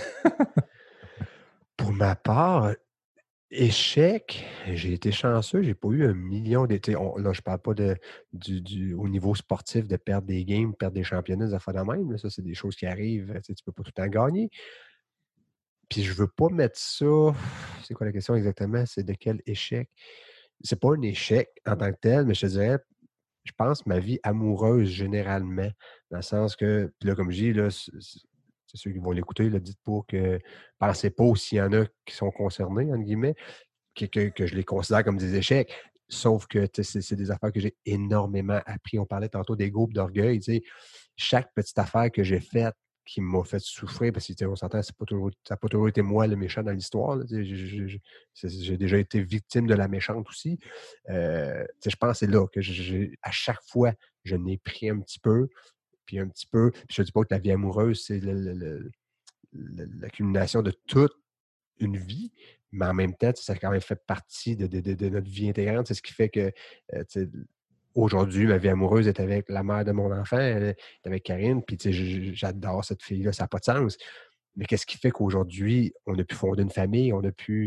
Speaker 2: Pour ma part, échec, j'ai été chanceux, j'ai pas eu un million d'été. Là, je parle pas de, du, du- au niveau sportif de perdre des games, perdre des championnats, des affaires de même. Là. Ça, c'est des choses qui arrivent. Tu sais, tu peux pas tout le temps gagner. Puis je veux pas mettre ça. C'est quoi la question exactement? C'est de quel échec? C'est pas un échec en tant que tel, mais je te dirais, je pense ma vie amoureuse généralement. Dans le sens que, puis là, comme je dis, là, c'est c'est ceux qui vont l'écouter, là, dites pas que pensez pas s'il y en a qui sont concernés, entre guillemets, que, que, que je les considère comme des échecs. Sauf que c'est, c'est des affaires que j'ai énormément appris. On parlait tantôt des groupes d'orgueil. Tu sais, chaque petite affaire que j'ai faite qui m'a fait souffrir, parce que on s'entend, c'est pas toujours, ça n'a pas toujours été moi le méchant dans l'histoire. Là, j'ai, j'ai, j'ai déjà été victime de la méchante aussi. Euh, je pense que c'est là que j'ai, à chaque fois, je n'ai pris un petit peu, puis un petit peu. Puis je ne dis pas que la vie amoureuse, c'est le, le, le, l'accumulation de toute une vie, mais en même temps, ça a quand même fait partie de, de, de, de notre vie intégrante. C'est ce qui fait que euh, aujourd'hui, ma vie amoureuse est avec la mère de mon enfant, elle est avec Karine, puis j'adore cette fille-là, ça n'a pas de sens. Mais qu'est-ce qui fait qu'aujourd'hui, on a pu fonder une famille, on a pu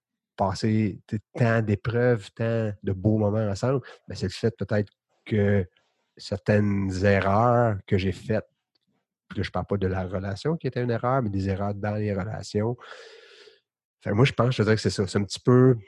Speaker 2: passer tant d'épreuves, tant de beaux moments ensemble? Ben, c'est le fait peut-être que certaines erreurs que j'ai faites, puis là, je ne parle pas de la relation qui était une erreur, mais des erreurs dans les relations. Fait que moi, je pense, je dirais que c'est ça. C'est un petit peu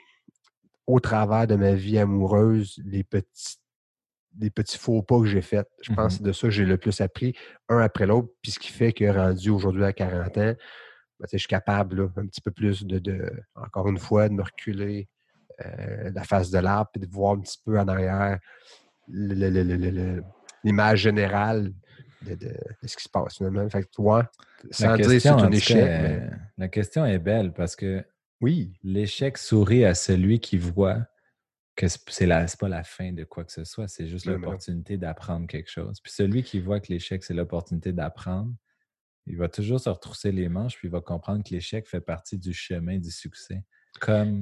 Speaker 2: au travers de ma vie amoureuse, les petits, les petits faux pas que j'ai faits. Je pense que
Speaker 1: Mhm.
Speaker 2: c'est de ça que j'ai le plus appris, un après l'autre. Puis ce qui fait que rendu aujourd'hui à quarante ans, ben, je suis capable là, un petit peu plus de, de, encore une fois, de me reculer euh, la face de l'arbre et de voir un petit peu en arrière le, le, le, le, l'image générale de, de, de ce qui se passe finalement. Fait que toi,
Speaker 1: La
Speaker 2: sans dire que
Speaker 1: question,
Speaker 2: c'est
Speaker 1: en
Speaker 2: un
Speaker 1: tout cas,
Speaker 2: échec, mais
Speaker 1: est- la question est belle parce que
Speaker 2: oui,
Speaker 1: l'échec sourit à celui qui voit que c'est la, c'est pas la fin de quoi que ce soit, c'est juste
Speaker 2: non, mais non.
Speaker 1: l'opportunité d'apprendre quelque chose. Puis celui qui voit que l'échec, c'est l'opportunité d'apprendre, il va toujours se retrousser les manches, puis il va comprendre que l'échec fait partie du chemin du succès. Comme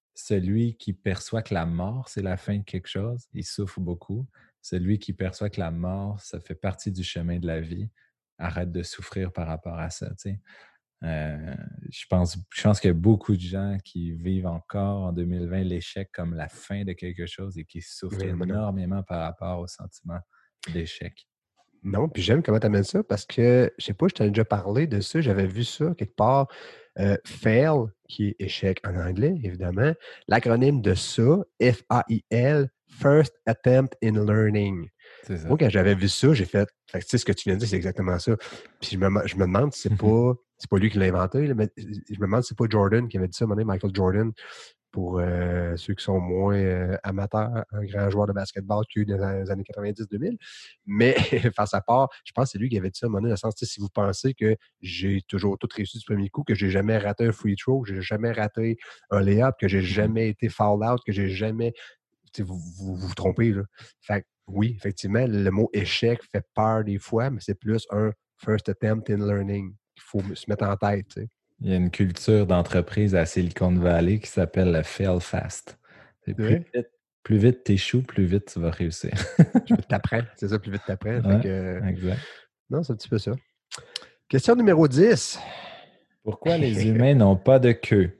Speaker 1: celui qui perçoit que la mort, c'est la fin de quelque chose, il souffre beaucoup. Celui qui perçoit que la mort, ça fait partie du chemin de la vie, arrête de souffrir par rapport à ça. Tu sais. Euh, je pense, je pense qu'il y a beaucoup de gens qui vivent encore en deux mille vingt l'échec comme la fin de quelque chose et qui souffrent
Speaker 2: Non, mais non.
Speaker 1: énormément par rapport au sentiment d'échec.
Speaker 2: Non, puis j'aime comment tu amènes ça parce que, je sais pas, je t'en ai déjà parlé de ça, j'avais vu ça quelque part. Euh, fail, qui est échec en anglais, évidemment. L'acronyme de ça, F A I L, First Attempt in Learning.
Speaker 1: C'est ça.
Speaker 2: Moi, quand j'avais vu ça, j'ai fait, fait que, tu sais, ce que tu viens de dire, c'est exactement ça. Puis je me, je me demande si c'est pas, c'est pas lui qui l'a inventé, là, mais je me demande si c'est pas Jordan qui avait dit ça, à un moment donné, Michael Jordan, pour euh, ceux qui sont moins euh, amateurs, un grand joueur de basketball qu'il y a eu dans les années quatre-vingt-dix deux mille. Mais face à part, je pense que c'est lui qui avait dit ça à un moment donné, dans le sens, si vous pensez que j'ai toujours tout réussi du premier coup, que j'ai jamais raté un free throw, que j'ai jamais raté un lay-up, que j'ai jamais été foul out, que j'ai jamais. Vous, vous, vous vous trompez. Là. Fait que, oui, effectivement, le mot échec fait peur des fois, mais c'est plus un first attempt in learning qu'il faut se mettre en tête. Tu sais.
Speaker 1: Il y a une culture d'entreprise à Silicon Valley qui s'appelle le fail fast. C'est plus
Speaker 2: Ouais.
Speaker 1: vite, plus vite tu échoues, plus vite tu vas réussir.
Speaker 2: Plus vite t'apprends. C'est ça, plus vite t'apprends. Fait
Speaker 1: Ouais,
Speaker 2: que, euh,
Speaker 1: exact.
Speaker 2: non, c'est un petit peu ça. Question numéro dix.
Speaker 1: Pourquoi les humains n'ont pas de queue?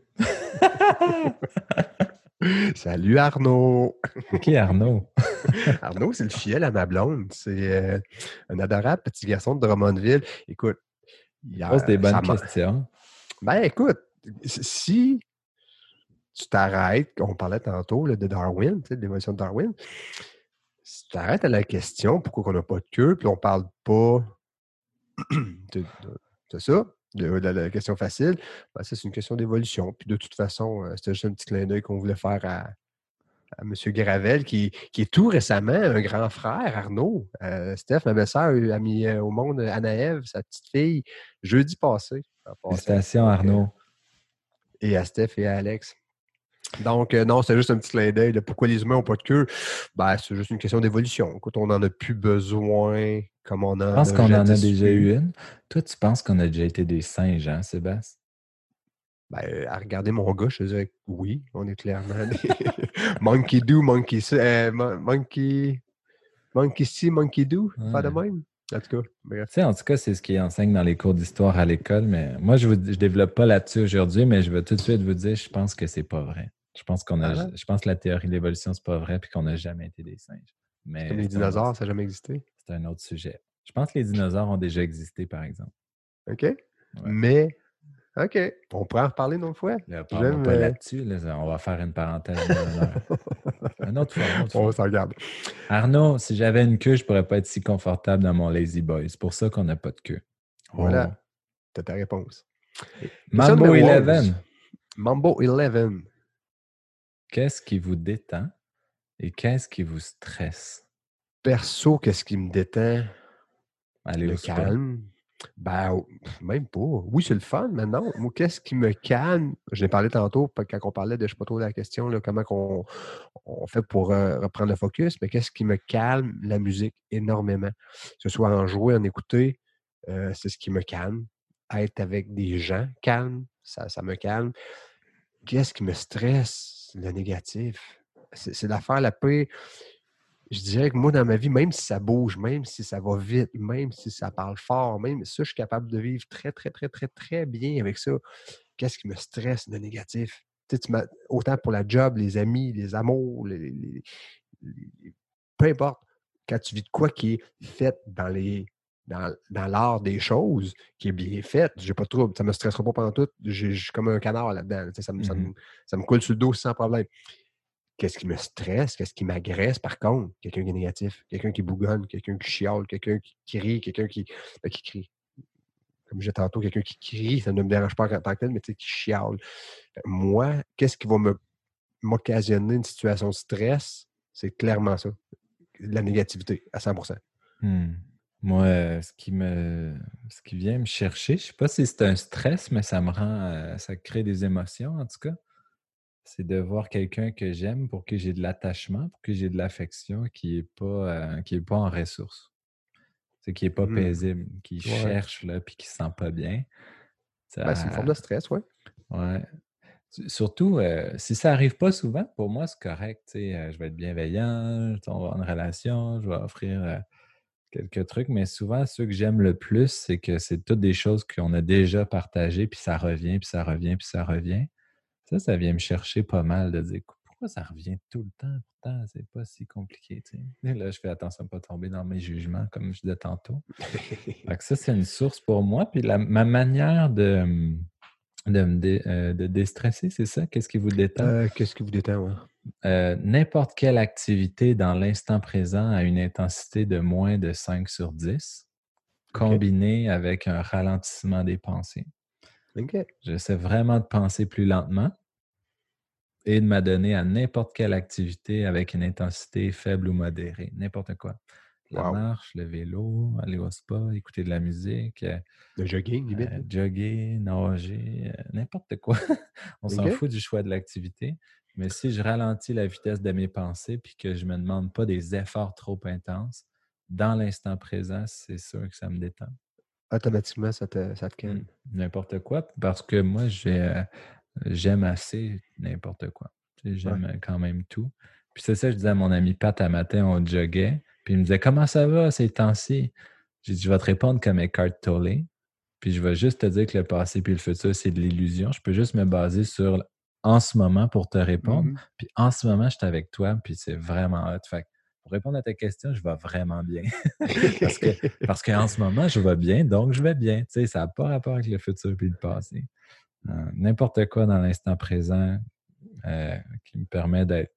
Speaker 2: Salut Arnaud.
Speaker 1: C'est qui Arnaud?
Speaker 2: Arnaud, c'est le fiel à ma blonde. C'est euh, un adorable petit garçon de Drummondville. Écoute, il
Speaker 1: Pose des
Speaker 2: a,
Speaker 1: bonnes
Speaker 2: ça m'a-
Speaker 1: questions.
Speaker 2: ben écoute, si tu t'arrêtes, on parlait tantôt là, de Darwin, tu sais, de l'évolution de Darwin, si tu t'arrêtes à la question pourquoi on n'a pas de queue, puis on parle pas de, de- de ça, de, de la question facile, ben, ça, c'est une question d'évolution. Puis de toute façon, euh, c'était juste un petit clin d'œil qu'on voulait faire à, à M. Gravel, qui, qui est tout récemment un grand frère, Arnaud. Euh, Steph, ma belle-sœur, a mis euh, au monde Anna-Ève, sa petite fille, jeudi passé, en passant.
Speaker 1: Félicitations,
Speaker 2: Donc, euh,
Speaker 1: Arnaud.
Speaker 2: et à Steph et à Alex. Donc, euh, non, c'est juste un petit clin d'œil de pourquoi les humains n'ont pas de queue. Ben, c'est juste une question d'évolution. Écoute, on n'en a plus besoin comme on
Speaker 1: Je
Speaker 2: en
Speaker 1: pense
Speaker 2: a
Speaker 1: qu'on en a
Speaker 2: jadis
Speaker 1: déjà
Speaker 2: eu.
Speaker 1: eu une. Toi, tu penses qu'on a déjà été des singes, hein, Sébastien?
Speaker 2: Ben, à regarder mon gars, je te dirais que oui, on est clairement des monkey do, monkey see, euh, mon- monkey, monkey see, monkey do, pas de
Speaker 1: Ouais.
Speaker 2: même. En tout cas, bref.
Speaker 1: Tu sais, en tout cas, c'est ce qui enseigne dans les cours d'histoire à l'école, mais moi, je ne développe pas là-dessus aujourd'hui, mais je vais tout de suite vous dire, je pense que c'est pas vrai. Je pense qu'on a,
Speaker 2: Ah,
Speaker 1: je pense que la théorie de l'évolution, c'est pas vrai, puis qu'on n'a jamais été des singes.
Speaker 2: c'est comme
Speaker 1: Mais
Speaker 2: les
Speaker 1: c'est un autre,
Speaker 2: dinosaures, ça n'a jamais existé.
Speaker 1: c'est un autre sujet. Je pense que les dinosaures ont déjà existé, par exemple.
Speaker 2: OK?
Speaker 1: Ouais.
Speaker 2: Mais OK. On pourrait en reparler une autre fois.
Speaker 1: Là, parle-moi
Speaker 2: J'aime.
Speaker 1: pas
Speaker 2: euh,
Speaker 1: là-dessus. Là, on va faire une parenthèse de une heure. Une autre fois, une autre
Speaker 2: On
Speaker 1: fois.
Speaker 2: s'en regarde.
Speaker 1: Arnaud, si j'avais une queue, je pourrais pas être si confortable dans mon Lazy Boy. C'est pour ça qu'on n'a pas de queue.
Speaker 2: Voilà.
Speaker 1: Oh.
Speaker 2: T'as ta réponse.
Speaker 1: Et
Speaker 2: Question
Speaker 1: Mambo
Speaker 2: numéro onze.
Speaker 1: onze.
Speaker 2: Mambo onze.
Speaker 1: Qu'est-ce qui vous détend et qu'est-ce qui vous stresse?
Speaker 2: Perso, qu'est-ce qui me détend?
Speaker 1: Aller au
Speaker 2: Le
Speaker 1: spa.
Speaker 2: calme. Ben, oh, pff, même pas. Oui, c'est le fun, mais non. Moi, qu'est-ce qui me calme? J'ai parlé tantôt, quand on parlait de, je ne sais pas trop la question, là, comment qu'on, on fait pour euh, reprendre le focus, mais qu'est-ce qui me calme? La musique, énormément. Que ce soit en jouer, en écouter, euh, c'est ce qui me calme. Être avec des gens calmes, ça, ça me calme. Qu'est-ce qui me stresse? Le négatif. C'est, c'est l'affaire la plus. Je dirais que moi, dans ma vie, même si ça bouge, même si ça va vite, même si ça parle fort, même ça, je suis capable de vivre très, très, très, très, très bien avec ça. Qu'est-ce qui me stresse de négatif? Tu sais, tu m'as- autant pour la job, les amis, les amours, les, les- les- peu importe, quand tu vis de quoi qui est fait dans les dans, dans l'art des choses, qui est bien fait, j'ai pas de trouble, ça me stressera pas pendant tout, j'ai- je suis comme un canard là-dedans, tu sais, ça, me, ça
Speaker 1: Mhm.
Speaker 2: me- ça me coule sur le dos sans problème. Qu'est-ce qui me stresse? Qu'est-ce qui m'agresse, par contre? Quelqu'un qui est négatif, quelqu'un qui bougonne, quelqu'un qui chiale, quelqu'un qui crie, quelqu'un qui, ben, qui crie. Comme je disais tantôt, quelqu'un qui crie, ça ne me dérange pas en tant que tel, mais tu sais, qui chiale. Fait que Moi, qu'est-ce qui va me, m'occasionner une situation de stress? C'est clairement ça. La négativité, à cent pour cent.
Speaker 1: Hmm. Moi, euh, ce qui me, ce qui vient me chercher, je sais pas si c'est un stress, mais ça me rend, euh, ça crée des émotions en tout cas. C'est de voir quelqu'un que j'aime pour que j'ai de l'attachement, pour que j'ai de l'affection, qui est pas, euh, qui est pas en ressources. C'est qui est pas
Speaker 2: Hmm.
Speaker 1: paisible, qui
Speaker 2: Ouais.
Speaker 1: cherche là, puis qui se sent pas bien.
Speaker 2: Ben, c'est une forme
Speaker 1: Ça,
Speaker 2: de stress, oui.
Speaker 1: ouais. S- Surtout, euh, si ça arrive pas souvent, pour moi, c'est correct. Tu sais, euh, je vais être bienveillant, on va avoir une relation, je vais offrir euh, quelques trucs, mais souvent, ceux que j'aime le plus, c'est que c'est toutes des choses qu'on a déjà partagées, puis ça revient, puis ça revient, puis ça revient. Ça, ça vient me chercher pas mal de dire pourquoi ça revient tout le temps? Pourtant, c'est pas si compliqué. Tu sais. Là, je fais attention à ne pas tomber dans mes jugements, comme je disais tantôt. Fait que ça, c'est une source pour moi. Puis la- ma manière de, de me dé- euh, de déstresser, c'est ça? Qu'est-ce qui vous détend?
Speaker 2: Euh, qu'est-ce qui vous détend, ouais?
Speaker 1: Euh, n'importe quelle activité dans l'instant présent à une intensité de moins de cinq sur dix,
Speaker 2: OK.
Speaker 1: combinée avec un ralentissement des pensées.
Speaker 2: OK.
Speaker 1: J'essaie vraiment de penser plus lentement et de m'adonner à n'importe quelle activité avec une intensité faible ou modérée, n'importe quoi. La
Speaker 2: Wow.
Speaker 1: marche, le vélo, aller au spa, écouter de la musique, euh,
Speaker 2: Le jogging, limite,
Speaker 1: euh,
Speaker 2: là.
Speaker 1: jogger, nager, euh, n'importe quoi. On s'en
Speaker 2: OK.
Speaker 1: fout du choix de l'activité. Mais si je ralentis la vitesse de mes pensées puis que je ne me demande pas des efforts trop intenses, dans l'instant présent, c'est sûr que ça me détend.
Speaker 2: Automatiquement, ça te, ça te
Speaker 1: Mm.
Speaker 2: calme.
Speaker 1: N'importe quoi, parce que moi, j'ai, euh, j'aime assez n'importe quoi. Tu sais,
Speaker 2: Ouais.
Speaker 1: j'aime euh, quand même tout. Puis c'est ça, je disais à mon ami Pat un matin, on joguait, puis il me disait comment ça va ces temps-ci? J'ai dit, je vais te répondre comme Eckhart Tolle, puis je vais juste te dire que le passé puis le futur, c'est de l'illusion. Je peux juste me baser sur en ce moment pour te répondre.
Speaker 2: Mhm.
Speaker 1: Puis en ce moment, je suis avec toi, puis c'est vraiment hot. Fait que pour répondre à ta question, je vais vraiment bien. Parce que parce qu'en ce moment, je vais bien, donc je vais bien. Tu sais, ça n'a pas rapport avec le futur puis le passé. Euh, n'importe quoi dans l'instant présent euh, qui me permet d'être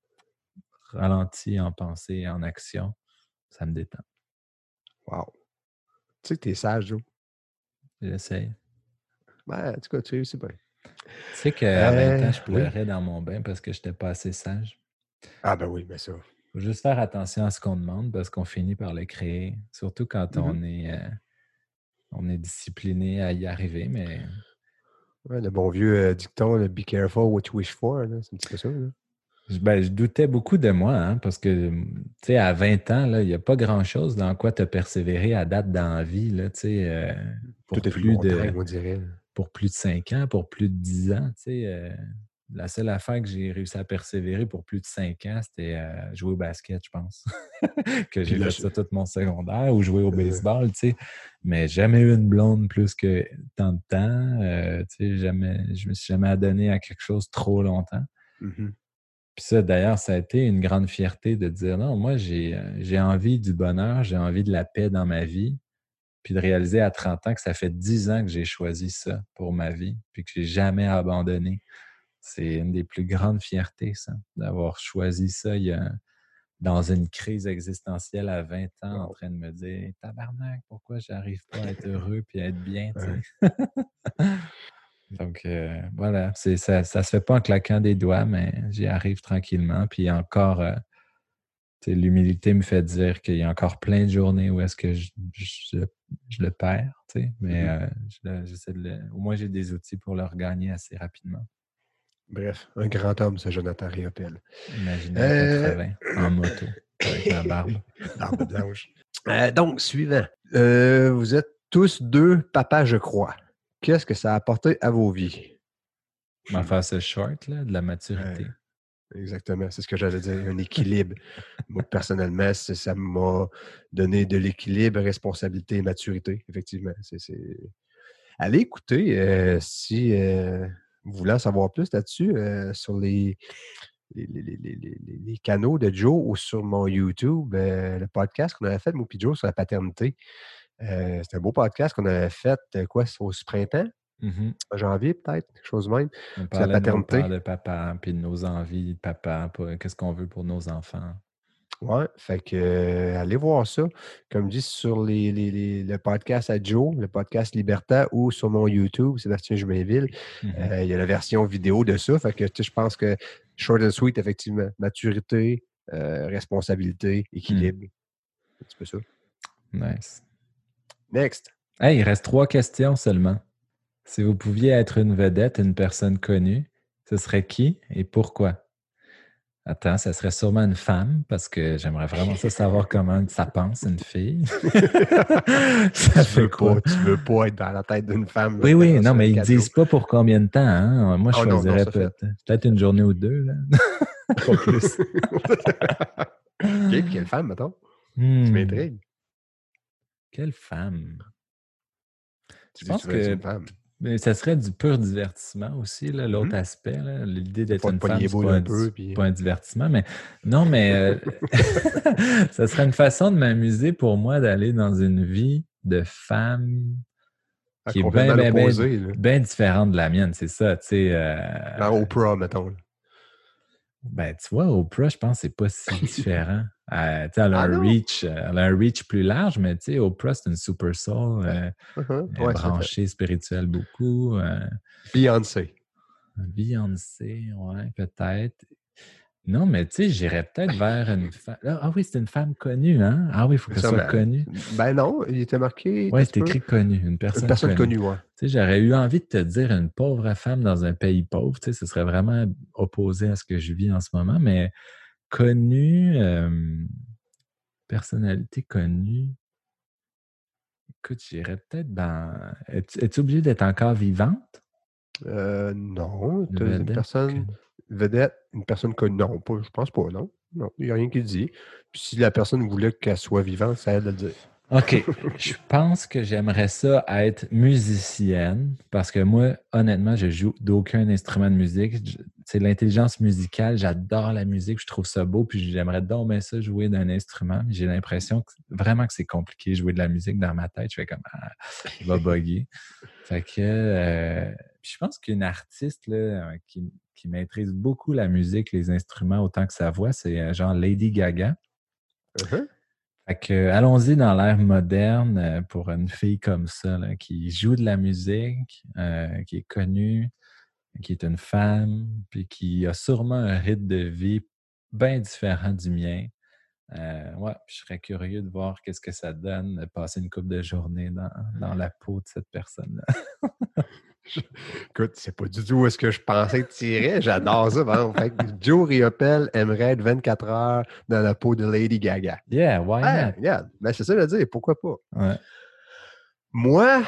Speaker 1: ralenti en pensée et en action, ça me détend.
Speaker 2: Wow. Tu sais que t'es sage, Joe.
Speaker 1: J'essaye.
Speaker 2: Ben, en tout cas, tu réussis bien.
Speaker 1: Tu sais qu'à vingt
Speaker 2: Euh,
Speaker 1: ans, je
Speaker 2: oui.
Speaker 1: pleurais dans mon bain parce que je n'étais pas assez sage.
Speaker 2: Ah ben oui, mais ça.
Speaker 1: Il faut juste faire attention à ce qu'on demande parce qu'on finit par le créer, surtout quand
Speaker 2: Mhm.
Speaker 1: on est, euh, on est discipliné à y arriver. Mais
Speaker 2: Ouais, le bon vieux euh, dicton, le Be careful what you wish for, là, c'est un petit peu ça. Là.
Speaker 1: je, ben, je doutais beaucoup de moi hein, parce que, tu sais, à vingt ans, là, il n'y a pas grand-chose dans quoi te persévérer à date dans la vie, là, tu sais, euh, pour
Speaker 2: Tout est une
Speaker 1: plus de,
Speaker 2: montagne, on dirait.
Speaker 1: pour plus de cinq ans, pour plus de dix ans. Tu sais, euh, la seule affaire que j'ai réussi à persévérer pour plus de cinq ans, c'était euh, jouer au basket, je pense. Que
Speaker 2: Puis
Speaker 1: j'ai
Speaker 2: là,
Speaker 1: fait ça tout mon secondaire ou jouer au
Speaker 2: euh,
Speaker 1: baseball, tu sais. Mais jamais eu une blonde plus que tant de temps. Euh, tu sais, jamais, je me suis jamais adonné à quelque chose trop longtemps.
Speaker 2: mhm.
Speaker 1: Puis ça, d'ailleurs, ça a été une grande fierté de dire non, moi, j'ai, euh, j'ai envie du bonheur, j'ai envie de la paix dans ma vie. Puis de réaliser à trente ans que ça fait dix ans que j'ai choisi ça pour ma vie, puis que j'ai jamais abandonné. C'est une des plus grandes fiertés, ça, d'avoir choisi ça il y a, dans une crise existentielle à vingt ans, en
Speaker 2: Wow.
Speaker 1: train de me dire « Tabarnak, pourquoi j'arrive pas à être heureux puis à être bien? »
Speaker 2: Ouais.
Speaker 1: Donc, euh, voilà, c'est, ça, ça se fait pas en claquant des doigts, mais j'y arrive tranquillement. Puis encore, euh, l'humilité me fait dire qu'il y a encore plein de journées où est-ce que je, je, je le perds, mais
Speaker 2: Mm-hmm.
Speaker 1: euh, je, j'essaie de le, au moins j'ai des outils pour le regagner assez rapidement.
Speaker 2: Bref, un grand homme, ce Jonathan Riopelle.
Speaker 1: Imaginez à
Speaker 2: Euh...
Speaker 1: quatre-vingts, en moto, avec ma barbe.
Speaker 2: Barbe blanche. Euh, donc, suivant. Euh, vous êtes tous deux papas, je crois. Qu'est-ce que ça a apporté à vos vies?
Speaker 1: Ma face short, là, de la maturité.
Speaker 2: Euh, exactement, c'est ce que j'allais dire, un équilibre. Moi, personnellement, ça m'a donné de l'équilibre, responsabilité et maturité, effectivement. C'est, c'est... Allez écouter euh, si euh, vous voulez en savoir plus là-dessus euh, sur les, les, les, les, les, les canaux de Joe ou sur mon YouTube, euh, le podcast qu'on avait fait, moi et Joe, sur la paternité. Euh, c'est un beau podcast qu'on avait fait, euh, quoi, au printemps,
Speaker 1: Mm-hmm.
Speaker 2: en janvier peut-être, quelque chose de même.
Speaker 1: On
Speaker 2: C'est la
Speaker 1: parlait de nos
Speaker 2: paternité.
Speaker 1: peurs de papa, puis de nos envies de papa, qu'est-ce qu'on veut pour nos enfants.
Speaker 2: Ouais, fait que euh, allez voir ça. Comme je dis, sur les, les, les, le podcast à Joe, le podcast Liberta, ou sur mon YouTube, Sébastien Jumainville,
Speaker 1: Mm-hmm.
Speaker 2: euh, il y a la version vidéo de ça. Fait que je pense que short and sweet, effectivement. Maturité, euh, responsabilité, équilibre.
Speaker 1: Mm.
Speaker 2: Un petit peu ça.
Speaker 1: Nice.
Speaker 2: Next.
Speaker 1: Hey, il reste trois questions seulement. Si vous pouviez être une vedette, une personne connue, ce serait qui et pourquoi? Attends, ça serait sûrement une femme, parce que j'aimerais vraiment ça savoir comment ça pense, une fille. Ça
Speaker 2: tu, veux
Speaker 1: fait quoi?
Speaker 2: pas, tu veux pas être dans la tête d'une femme.
Speaker 1: Oui, oui, non, mais ils ne
Speaker 2: cadeau.
Speaker 1: disent pas pour combien de temps. Hein? Moi, je
Speaker 2: oh,
Speaker 1: choisirais
Speaker 2: non, non,
Speaker 1: peut-être, peut-être une journée ou deux. Là. Pas plus.
Speaker 2: OK, puis quelle femme, mettons?
Speaker 1: Hmm.
Speaker 2: Tu m'intrigues.
Speaker 1: Quelle femme?
Speaker 2: Tu
Speaker 1: je
Speaker 2: dis
Speaker 1: pense
Speaker 2: que tu veux être
Speaker 1: que
Speaker 2: une femme.
Speaker 1: mais ça serait du pur divertissement aussi, là, l'autre
Speaker 2: Mm-hmm.
Speaker 1: aspect. Là, l'idée d'être
Speaker 2: Faut
Speaker 1: une
Speaker 2: te pogner
Speaker 1: femme,
Speaker 2: les
Speaker 1: c'est
Speaker 2: boules
Speaker 1: pas
Speaker 2: un
Speaker 1: un,
Speaker 2: peu. Puis...
Speaker 1: pas un divertissement. Mais non, mais euh, ça serait une façon de m'amuser pour moi d'aller dans une vie de femme
Speaker 2: ah,
Speaker 1: qui est bien,
Speaker 2: complètement
Speaker 1: bien, bien,
Speaker 2: l'opposé.
Speaker 1: bien différente de la mienne. C'est ça, tu sais. Euh,
Speaker 2: Genre Oprah, mettons. Là.
Speaker 1: Ben, tu vois, Oprah, je pense que c'est pas si différent. Euh, elle, a
Speaker 2: ah,
Speaker 1: un
Speaker 2: non?
Speaker 1: reach, elle a un reach plus large, mais tu sais, Oprah, c'est une super soul. Euh,
Speaker 2: uh-huh.
Speaker 1: elle est
Speaker 2: ouais,
Speaker 1: branchée spirituelle beaucoup. Euh,
Speaker 2: Beyoncé.
Speaker 1: Beyoncé, ouais, peut-être. Non, mais tu sais, j'irais peut-être vers une femme. Ah oui, c'est une femme connue, hein? Ah oui, il faut qu'elle soit connue.
Speaker 2: Ben non, il était marqué.
Speaker 1: Oui, c'est écrit connue, une personne,
Speaker 2: une personne
Speaker 1: connue.
Speaker 2: connue, ouais.
Speaker 1: Tu sais, j'aurais eu envie de te dire une pauvre femme dans un pays pauvre. Tu sais, ce serait vraiment opposé à ce que je vis en ce moment, mais connue, euh, personnalité connue. Écoute, j'irais peut-être dans. Es-tu, es-tu obligé d'être encore vivante?
Speaker 2: Euh, non,
Speaker 1: Une
Speaker 2: une
Speaker 1: vedette
Speaker 2: personne
Speaker 1: connue.
Speaker 2: vedette, une personne connue. Non, pas, je pense pas, non. Non, il n'y a rien qui le dit. Puis si la personne voulait qu'elle soit vivante, ça aide de le dire.
Speaker 1: OK. Je pense que j'aimerais ça être musicienne parce que moi, honnêtement, je joue d'aucun instrument de musique. C'est l'intelligence musicale. J'adore la musique. Je trouve ça beau. Puis j'aimerais donc bien ça jouer d'un instrument. Mais j'ai l'impression que vraiment que c'est compliqué jouer de la musique dans ma tête. Je fais comme ah, je vais bugger. Fait que euh, je pense qu'une artiste là, qui, qui maîtrise beaucoup la musique, les instruments autant que sa voix, c'est genre Lady Gaga.
Speaker 2: Uh-huh.
Speaker 1: Fait que, allons-y dans l'ère moderne euh, pour une fille comme ça, là, qui joue de la musique, euh, qui est connue, qui est une femme, puis qui a sûrement un rythme de vie bien différent du mien. Euh, ouais, je serais curieux de voir qu'est-ce que ça donne de passer une couple de journées dans, dans la peau de cette personne-là.
Speaker 2: Écoute, c'est pas du tout où est-ce que je pensais tirer. J'adore ça. Bon. Fait que Joe Riopelle aimerait être vingt-quatre heures dans la peau de Lady Gaga.
Speaker 1: Yeah, why
Speaker 2: ah,
Speaker 1: not?
Speaker 2: regarde. Ben, c'est ça de dire. Pourquoi pas?
Speaker 1: Ouais.
Speaker 2: Moi,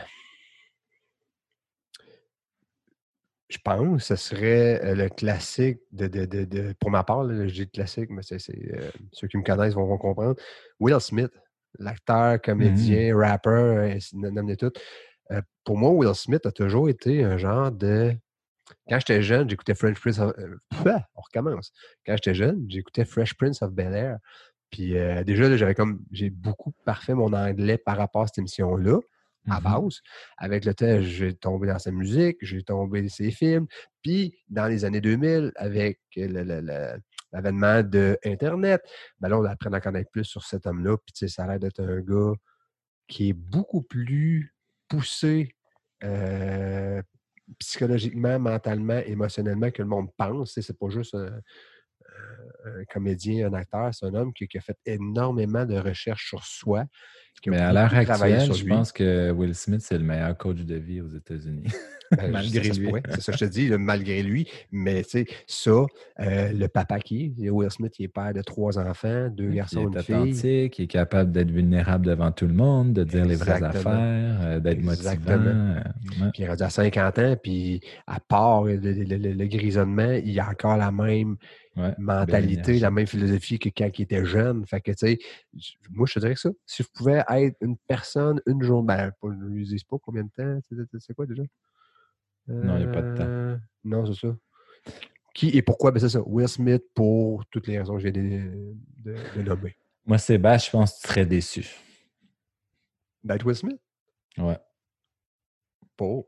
Speaker 2: je pense que ce serait le classique de, de, de, de pour ma part, là, je dis classique, mais c'est, c'est euh, ceux qui me connaissent vont, vont comprendre. Will Smith, l'acteur, comédien, mm-hmm. rappeur, nommez tout. Euh, pour moi, Will Smith a toujours été un genre de... Quand j'étais jeune, j'écoutais Fresh Prince of... Euh, on recommence. Quand j'étais jeune, j'écoutais Fresh Prince of Bel-Air. Puis euh, déjà, là, j'avais comme j'ai beaucoup parfait mon anglais par rapport à cette émission-là, à
Speaker 1: Mhm.
Speaker 2: base. Avec le temps, j'ai tombé dans sa musique, j'ai tombé dans ses films. Puis dans les années deux mille, avec le, le- le- l'avènement de Internet, ben là, on apprend à connaître plus sur cet homme-là. Puis tu sais, ça a l'air d'être un gars qui est beaucoup plus poussé euh, psychologiquement, mentalement, émotionnellement que le monde pense. Tu sais, c'est pas juste un, un comédien, un acteur, c'est un homme qui, qui a fait énormément de recherches sur soi, qui a
Speaker 1: Mais à l'heure
Speaker 2: beaucoup travaillé
Speaker 1: actuelle,
Speaker 2: sur
Speaker 1: je
Speaker 2: lui.
Speaker 1: pense que Will Smith, c'est le meilleur coach de vie aux États-Unis,
Speaker 2: Ben, je- ça,
Speaker 1: malgré
Speaker 2: ça se
Speaker 1: lui.
Speaker 2: pourrait, c'est ça que je te dis, là, malgré lui. Mais tu sais, ça, euh, le papa qui est, Will Smith, il est père de trois enfants, deux
Speaker 1: Oui, qui
Speaker 2: garçons,
Speaker 1: est
Speaker 2: une fille.
Speaker 1: authentique, qui est capable d'être vulnérable devant tout le monde, de dire les vraies
Speaker 2: Exactement.
Speaker 1: affaires, euh, d'être motivant.
Speaker 2: Exactement.
Speaker 1: euh, ouais.
Speaker 2: Puis il est rendu à cinquante ans, puis à part le, le- le- le grisonnement, il a encore la même
Speaker 1: Ouais, belle
Speaker 2: mentalité, la
Speaker 1: énergie.
Speaker 2: même philosophie que quand il était jeune. Fait que, tu sais, j- moi, je te dirais que ça. Si je pouvais être une personne, une journée, ben, pas, je ne dis pas combien de temps, c'est c'est- c'est quoi déjà?
Speaker 1: Non, il n'y a pas de temps.
Speaker 2: Euh, non, c'est ça. Qui et pourquoi? Ben, c'est ça. Will Smith pour toutes les raisons que j'ai de, de, de nommer.
Speaker 1: Moi, Sébastien, je pense que tu serais déçu.
Speaker 2: D'être Will Smith?
Speaker 1: Ouais.
Speaker 2: Pour.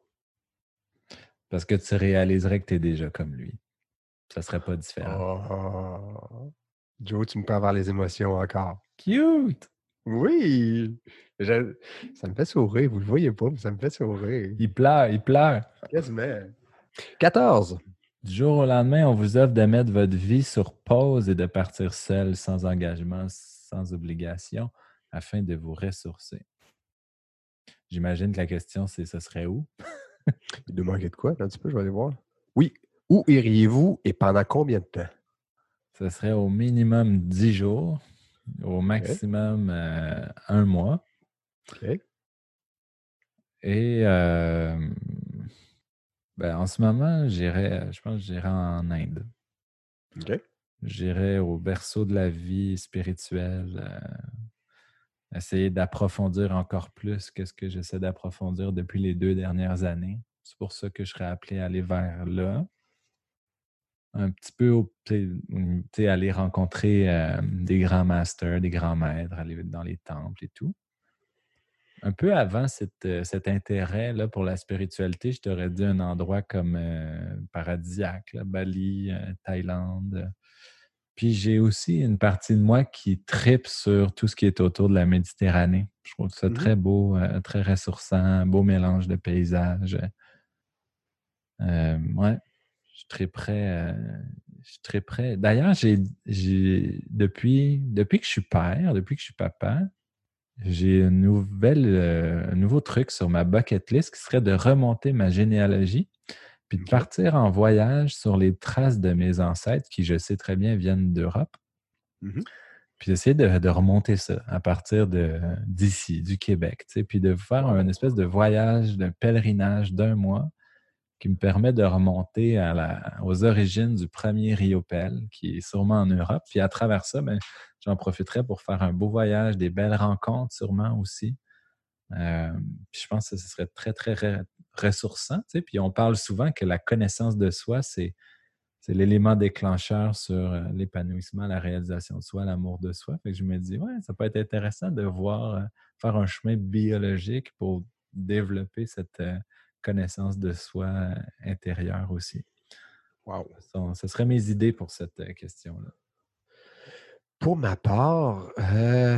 Speaker 1: Parce que tu réaliserais que tu es déjà comme lui. Ça serait pas différent.
Speaker 2: Oh. Joe, tu me peux avoir les émotions encore.
Speaker 1: Cute!
Speaker 2: Oui! Je- ça me fait sourire. Vous le voyez pas, mais ça me fait sourire.
Speaker 1: Il pleure, il pleure.
Speaker 2: Quasiment. quatorze.
Speaker 1: Du jour au lendemain, on vous offre de mettre votre vie sur pause et de partir seul, sans engagement, sans obligation, afin de vous ressourcer. J'imagine que la question, c'est ce serait où?
Speaker 2: Il doit manquer de quoi? Un petit peu, je vais aller voir. Oui. Où iriez-vous et pendant combien de temps?
Speaker 1: Ce serait au minimum dix jours, au
Speaker 2: OK.
Speaker 1: maximum euh, un mois.
Speaker 2: OK.
Speaker 1: Et euh, ben, en ce moment, j'irais, je pense que j'irais en Inde.
Speaker 2: OK.
Speaker 1: J'irais au berceau de la vie spirituelle, euh, essayer d'approfondir encore plus que ce que j'essaie d'approfondir depuis les deux dernières années. C'est pour ça que je serais appelé à aller vers là. Un petit peu, au- tu sais, aller rencontrer euh, des grands masters, des grands maîtres, aller dans les temples et tout. Un peu avant cette, euh, cet intérêt-là pour la spiritualité, je t'aurais dit un endroit comme euh, paradisiaque, là, Bali, euh, Thaïlande. Puis j'ai aussi une partie de moi qui tripe sur tout ce qui est autour de la Méditerranée. Je trouve ça
Speaker 2: Mhm.
Speaker 1: très beau, euh, très ressourçant, beau mélange de paysages. Euh, ouais, je triperais. euh, je triperais. D'ailleurs, j'ai, j'ai, depuis, depuis que je suis père, depuis que je suis papa, j'ai une nouvelle, euh, un nouveau truc sur ma bucket list qui serait de remonter ma généalogie puis de
Speaker 2: OK.
Speaker 1: partir en voyage sur les traces de mes ancêtres qui, je sais très bien, viennent d'Europe.
Speaker 2: Mhm.
Speaker 1: Puis d'essayer de, de remonter ça à partir de, d'ici, du Québec, tu sais, puis de faire un
Speaker 2: Wow.
Speaker 1: espèce de voyage, de pèlerinage d'un mois qui me permet de remonter à la, aux origines du premier Riopelle, qui est sûrement en Europe. Puis à travers ça, ben, j'en profiterai pour faire un beau voyage, des belles rencontres sûrement aussi. Euh, puis je pense que ce serait très, très re- ressourçant. Tu sais. Puis on parle souvent que la connaissance de soi, c'est, c'est l'élément déclencheur sur euh, l'épanouissement, la réalisation de soi, l'amour de soi. Fait que je me dis, ouais, ça peut être intéressant de voir, euh, faire un chemin biologique pour développer cette euh, connaissance de soi euh, intérieure aussi.
Speaker 2: Wow.
Speaker 1: Ça, ce serait mes idées pour cette euh, question-là.
Speaker 2: Pour ma part, euh,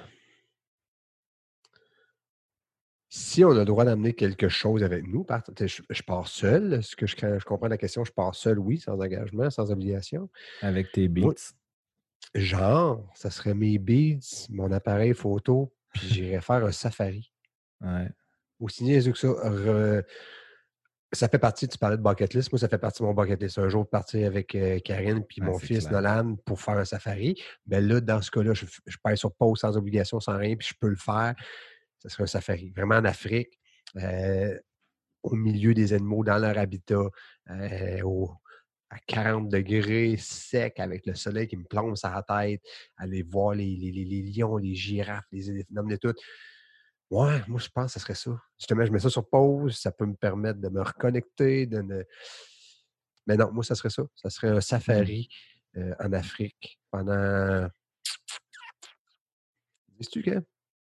Speaker 2: si on a le droit d'amener quelque chose avec nous, par- tu sais, je, je pars seul. Ce que je, quand je comprends la question, je pars seul, oui, sans engagement, sans obligation.
Speaker 1: Avec tes
Speaker 2: Moi,
Speaker 1: beats.
Speaker 2: genre, ça serait mes beats, mon appareil photo, puis j'irais faire un safari.
Speaker 1: Ouais,
Speaker 2: Aussi niaiseux que ça. re- ça fait partie, tu parlais de bucket list, moi, ça fait partie de mon bucket list. Un jour, partir avec euh, Karine puis
Speaker 1: ouais,
Speaker 2: mon
Speaker 1: c'est
Speaker 2: fils
Speaker 1: clair.
Speaker 2: Nolan pour faire un safari. Mais là, dans ce cas-là, je, je paye sur pause sans obligation, sans rien, puis je peux le faire. Ça serait un safari. Vraiment en Afrique, euh, au milieu des animaux, dans leur habitat, euh, au- à quarante degrés, sec, avec le soleil qui me plombe sur la tête, aller voir les, les- les- les lions, les girafes, les éléphants, de tout. Ouais, moi, je pense que ce serait ça. Justement, je mets ça sur pause, ça peut me permettre de me reconnecter. De ne... Mais non, moi, ça serait ça. Ça serait un
Speaker 1: Hmm.
Speaker 2: safari euh, en Afrique pendant Est-ce que?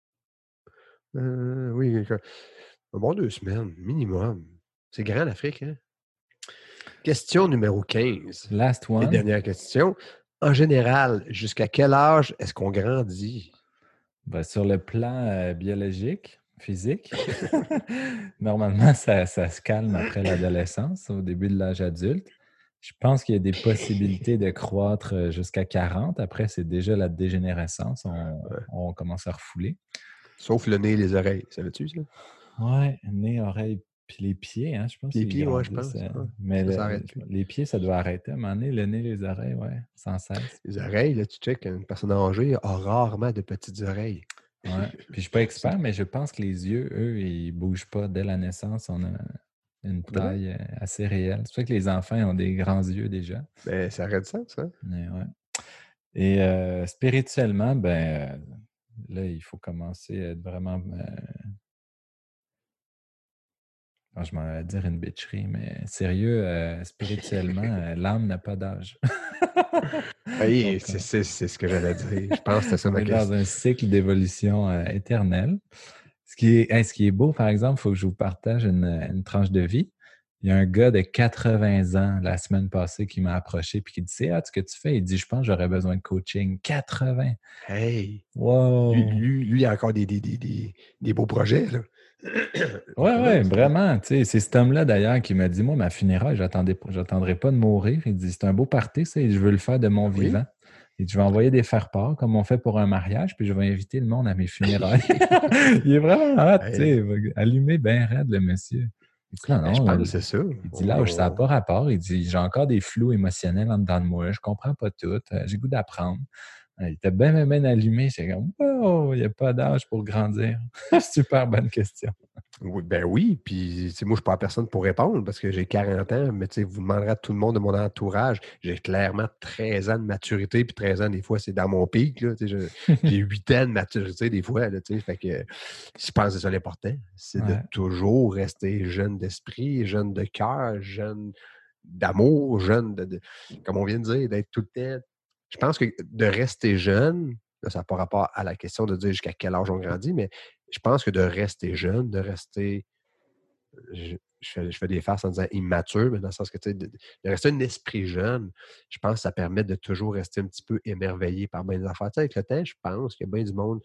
Speaker 2: Euh, oui, un bon deux semaines, minimum. C'est grand l'Afrique, hein? Question numéro quinze.
Speaker 1: Last
Speaker 2: Et
Speaker 1: one.
Speaker 2: dernière question. En général, jusqu'à quel âge est-ce qu'on grandit?
Speaker 1: Ben, sur le plan euh, biologique, physique, normalement, ça, ça se calme après l'adolescence, au début de l'âge adulte. Je pense qu'il y a des possibilités de croître euh, jusqu'à quarante. Après, c'est déjà la dégénérescence. On,
Speaker 2: Ouais.
Speaker 1: on commence à refouler.
Speaker 2: Sauf le nez et les oreilles. Savais-tu ça?
Speaker 1: Ouais, nez, oreille, puis les pieds, hein, je pense
Speaker 2: Puis les
Speaker 1: qu'ils
Speaker 2: pieds, ouais, je
Speaker 1: grandissent.
Speaker 2: pense.
Speaker 1: euh,
Speaker 2: Ouais.
Speaker 1: mais
Speaker 2: Ça
Speaker 1: le-
Speaker 2: s'arrête
Speaker 1: le-
Speaker 2: plus.
Speaker 1: les pieds, ça doit arrêter à un moment donné. Le nez, les oreilles, ouais, sans cesse.
Speaker 2: Les oreilles, là, tu check, une personne âgée a rarement de petites oreilles.
Speaker 1: Ouais. Puis je suis pas expert, mais je pense que les yeux, eux, ils bougent pas dès la naissance. On a une
Speaker 2: Vraiment?
Speaker 1: taille euh, assez réelle. C'est pour ça que les enfants ont des grands yeux déjà.
Speaker 2: Ben, ça aurait du sens, hein?
Speaker 1: Mais ouais. Et euh, spirituellement, ben euh, là, il faut commencer à être vraiment. euh, ah, je m'en allais dire une bitcherie, mais sérieux, euh, spirituellement, euh, l'âme n'a pas d'âge.
Speaker 2: Oui,
Speaker 1: Donc,
Speaker 2: c'est
Speaker 1: on,
Speaker 2: c'est- c'est ce que j'allais dire. Je pense que c'était ça
Speaker 1: on
Speaker 2: ma
Speaker 1: est dans
Speaker 2: question.
Speaker 1: un cycle d'évolution euh, éternelle. Ce qui est, hey, ce qui est beau, par exemple, il faut que je vous partage une, une tranche de vie. Il y a un gars de quatre-vingts ans la semaine passée qui m'a approché et qui dit c'est ah, ce que tu fais. Il dit je pense que j'aurais besoin de coaching. quatre-vingts.
Speaker 2: Hey! Lui,
Speaker 1: Wow!
Speaker 2: lui, lui, il a encore des, des, des, des, des beaux projets, là.
Speaker 1: Ouais,
Speaker 2: Vraiment,
Speaker 1: ouais,
Speaker 2: c'est...
Speaker 1: vraiment. Tu sais, c'est cet homme-là d'ailleurs qui m'a dit moi, ma funéraille, j'attendais, j'attendrai pas de mourir. Il dit c'est un beau party, ça, et je veux le faire de mon
Speaker 2: Ben oui.
Speaker 1: vivant. Il dit je vais envoyer des faire-part comme on fait pour un mariage, puis je vais inviter le monde à mes funérailles. Il est vraiment hot, tu
Speaker 2: Hey,
Speaker 1: sais, allumé bien raide, le monsieur. Il dit non,
Speaker 2: ben, je
Speaker 1: non,
Speaker 2: pense que
Speaker 1: euh,
Speaker 2: c'est ça.
Speaker 1: il dit
Speaker 2: On,
Speaker 1: là, ça n'a
Speaker 2: on-
Speaker 1: pas rapport. Il dit j'ai encore des flous émotionnels en dedans de moi, je comprends pas tout, euh, j'ai goût d'apprendre. Euh, Il était bien, bien, bien allumé. J'étais comme wow, il n'y a pas d'âge pour grandir. Super bonne question.
Speaker 2: Oui, ben oui, puis tu sais, moi, je ne suis pas la personne pour répondre parce que j'ai quarante ans, mais tu sais, vous demanderez à tout le monde de mon entourage. J'ai clairement treize ans de maturité, puis treize ans, des fois, c'est dans mon pic. Là, tu sais, je- j'ai huit ans de maturité, des fois. Là, tu sais, fait que je pense que c'est ça l'important. C'est de
Speaker 1: Ouais.
Speaker 2: toujours rester jeune d'esprit, jeune de cœur, jeune d'amour, jeune de, de- comme on vient de dire, d'être tout le temps. Je pense que de rester jeune, là, ça n'a pas rapport à la question de dire jusqu'à quel âge on grandit, mais je pense que de rester jeune, de rester, je, je fais, je fais des farces en disant immature, mais dans le sens que tu sais, de, de rester un esprit jeune, je pense que ça permet de toujours rester un petit peu émerveillé par bien des affaires. Tu sais, avec le temps, je pense qu'il y a bien du monde,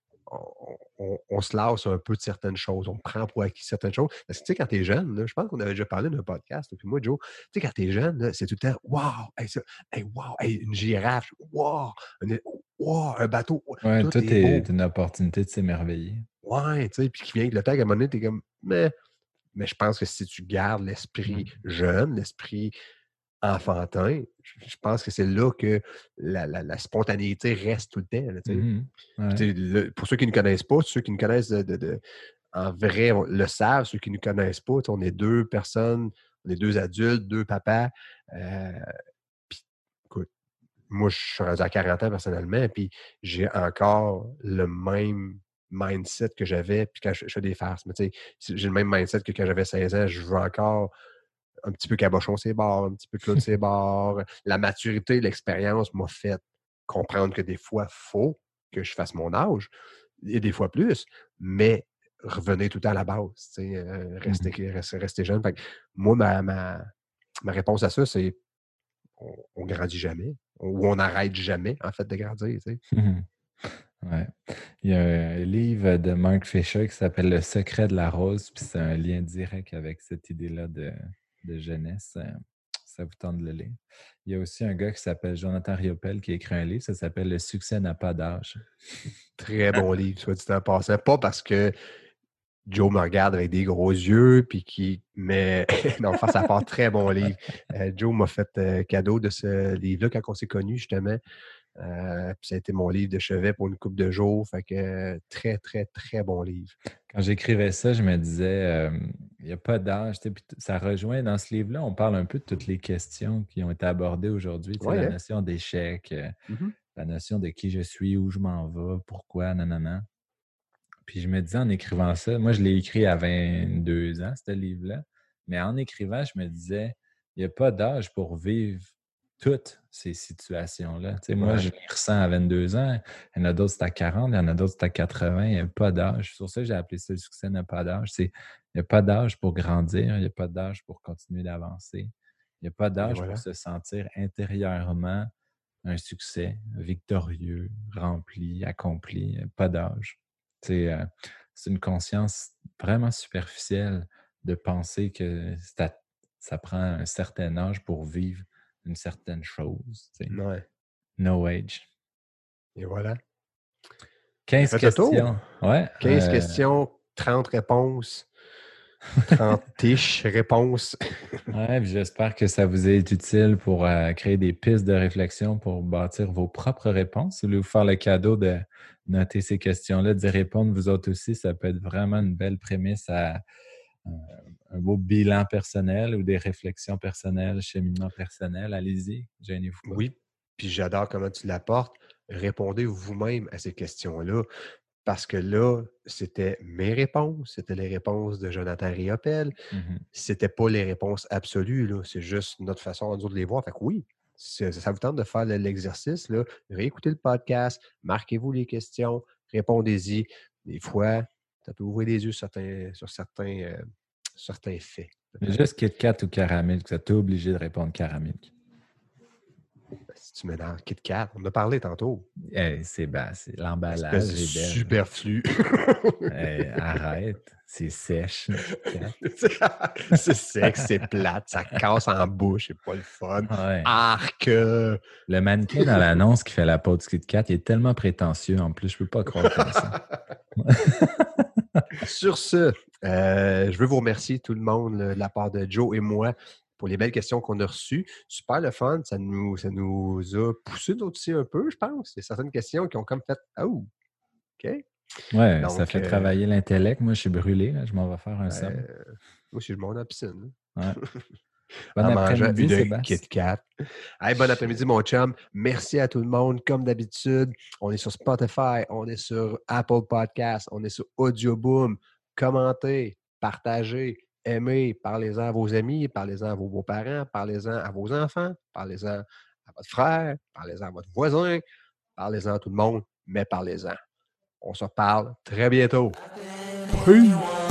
Speaker 2: on, on- on se lasse un peu de certaines choses, on prend pour acquis certaines choses. Parce que tu sais, quand tu es jeune, là, je pense qu'on avait déjà parlé d'un podcast, puis moi, Joe, tu sais, quand tu es jeune, là, c'est tout le temps Waouh, hey, ça, hey, wow, hey, une girafe, wow, un, wow, un bateau, wow,
Speaker 1: Ouais,
Speaker 2: tout
Speaker 1: tout
Speaker 2: est
Speaker 1: est
Speaker 2: beau.
Speaker 1: une opportunité de s'émerveiller.
Speaker 2: Ouais, tu sais, puis qui vient avec le temps, à un moment donné, t'es comme, mais, mais je pense que si tu gardes l'esprit
Speaker 1: Mm.
Speaker 2: jeune, l'esprit enfantin, je je pense que c'est là que la, la- la spontanéité reste tout le temps, là, tu sais.
Speaker 1: Mhm.
Speaker 2: Puis,
Speaker 1: Ouais.
Speaker 2: tu sais, le- pour ceux qui ne connaissent pas, ceux qui nous connaissent de, de- de- en vrai on le savent, ceux qui ne nous connaissent pas, tu sais, on est deux personnes, on est deux adultes, deux papas. euh, puis, écoute, moi, je suis rendu à quarante ans personnellement, puis j'ai encore le même mindset que j'avais, puis quand je, je fais des farces. Mais tu sais, j'ai le même mindset que quand j'avais seize ans, je veux encore un petit peu cabochon ses bords, un petit peu clown ses bords. La maturité, l'expérience m'a fait comprendre que des fois, il faut que je fasse mon âge, et des fois plus, mais revenez tout le temps à la base, tu sais, euh, rester,
Speaker 1: Mhm.
Speaker 2: rester, rester jeune. Fait que moi, ma, ma, ma réponse à ça, c'est on, on grandit jamais, ou on n'arrête jamais, en fait, de grandir, tu sais.
Speaker 1: Mhm. Ouais. Il y a un livre de Mark Fisher qui s'appelle Le secret de la rose, puis c'est un lien direct avec cette idée-là de, de jeunesse. Euh, Ça vous tente de le lire. Il y a aussi un gars qui s'appelle Jonathan Riopel qui a écrit un livre, ça s'appelle Le succès n'a pas d'âge.
Speaker 2: Très bon livre, soit dit en passant. Pas parce que Joe me regarde avec des gros yeux, puis qui. Mais non, face à part, très bon livre. Euh, Joe m'a fait euh, cadeau de ce livre-là quand on s'est connus, justement. Euh, puis ça a été mon livre de chevet pour une couple de jours. Fait que euh, très, très, très bon livre.
Speaker 1: Quand j'écrivais ça, je me disais, euh, il n'y a pas d'âge. Tu sais, puis t- ça rejoint dans ce livre-là, on parle un peu de toutes les questions qui ont été abordées aujourd'hui. Tu sais,
Speaker 2: Oui,
Speaker 1: la
Speaker 2: hein?
Speaker 1: notion d'échec, euh,
Speaker 2: Mhm.
Speaker 1: la notion de qui je suis, où je m'en vais, pourquoi, nanana. Puis je me disais en écrivant ça, moi je l'ai écrit à vingt-deux ans, ce livre-là, mais en écrivant, je me disais, il n'y a pas d'âge pour vivre toutes ces situations-là. Tu sais, moi,
Speaker 2: Ouais.
Speaker 1: je les ressens à vingt-deux ans. Il y en a d'autres, c'est à quarante. Il y en a d'autres, c'est à quatre-vingts. Il n'y a pas d'âge. C'est pour ça que j'ai appelé ça le succès n'a pas d'âge. C'est, il n'y a pas d'âge pour grandir. Il n'y a pas d'âge pour continuer d'avancer. Il n'y a pas
Speaker 2: Et
Speaker 1: d'âge pour
Speaker 2: voilà.
Speaker 1: se sentir intérieurement un succès, victorieux, rempli, accompli. Il n'y a pas d'âge. C'est, euh, c'est une conscience vraiment superficielle de penser que c'est à- ça prend un certain âge pour vivre une certaine chose. Tu sais.
Speaker 2: Ouais.
Speaker 1: No age.
Speaker 2: Et voilà. On a
Speaker 1: quinze
Speaker 2: fait le tour.
Speaker 1: questions. Ouais.
Speaker 2: quinze
Speaker 1: euh,
Speaker 2: questions, trente réponses, trente-ish réponses.
Speaker 1: ouais, puis j'espère que ça vous est utile pour euh, créer des pistes de réflexion pour bâtir vos propres réponses. Si vous voulez vous faire le cadeau de noter ces questions-là, d'y répondre vous autres aussi, ça peut être vraiment une belle prémisse à euh, un beau bilan personnel ou des réflexions personnelles, cheminement personnel. Allez-y, gênez-vous pas.
Speaker 2: Oui, puis j'adore comment tu l'apportes. Répondez vous-même à ces questions-là. Parce que là, c'était mes réponses, c'était les réponses de Jonathan Riopel.
Speaker 1: Mhm.
Speaker 2: C'était pas les réponses absolues, là. C'est juste notre façon à nous de les voir. Fait que oui, si ça vous tente de faire le- l'exercice, là, réécoutez le podcast, marquez-vous les questions, répondez-y. Des fois, ça peut ouvrir les yeux sur certains, sur certains, euh, certains faits,
Speaker 1: Mais
Speaker 2: peut-être.
Speaker 1: juste Kit Kat ou caramel, que ça t'es obligé de répondre caramel.
Speaker 2: Si tu mélanges Kit Kat, on en a parlé tantôt.
Speaker 1: Eh, c'est ben, c'est
Speaker 2: Espèce de
Speaker 1: l'emballage est belle.
Speaker 2: superflu.
Speaker 1: Eh, arrête, c'est sèche, une Kit Kat.
Speaker 2: C'est sec, c'est plate, ça casse en bouche, c'est pas le fun.
Speaker 1: Ouais.
Speaker 2: Arc!
Speaker 1: Le mannequin dans l'annonce qui fait la peau du Kit Kat, il est tellement prétentieux en plus, je peux pas croire qu'il aime ça.
Speaker 2: Sur ce, euh, je veux vous remercier tout le monde là, de la part de Joe et moi pour les belles questions qu'on a reçues. Super le fun, ça nous, ça nous a poussé aussi un peu, je pense. Il y a certaines questions qui ont comme fait « Oh, OK. »
Speaker 1: Ouais, ça
Speaker 2: Donc,
Speaker 1: fait
Speaker 2: euh,
Speaker 1: travailler l'intellect. Moi, je suis brûlé, là, je m'en vais faire un somme.
Speaker 2: ben, moi, je suis le monde en piscine.
Speaker 1: Ouais. Bon
Speaker 2: En mangeant
Speaker 1: après-midi,
Speaker 2: une
Speaker 1: Sébastien.
Speaker 2: Kit Kat. Hey, bon après-midi, mon chum. Merci à tout le monde. Comme d'habitude, on est sur Spotify, on est sur Apple Podcasts, on est sur Audioboom. Commentez, partagez, aimez, parlez-en à vos amis, parlez-en à vos beaux-parents, parlez-en à vos enfants, parlez-en à votre frère, parlez-en à votre voisin, parlez-en à tout le monde, mais parlez-en. On se reparle très bientôt.
Speaker 1: Peace.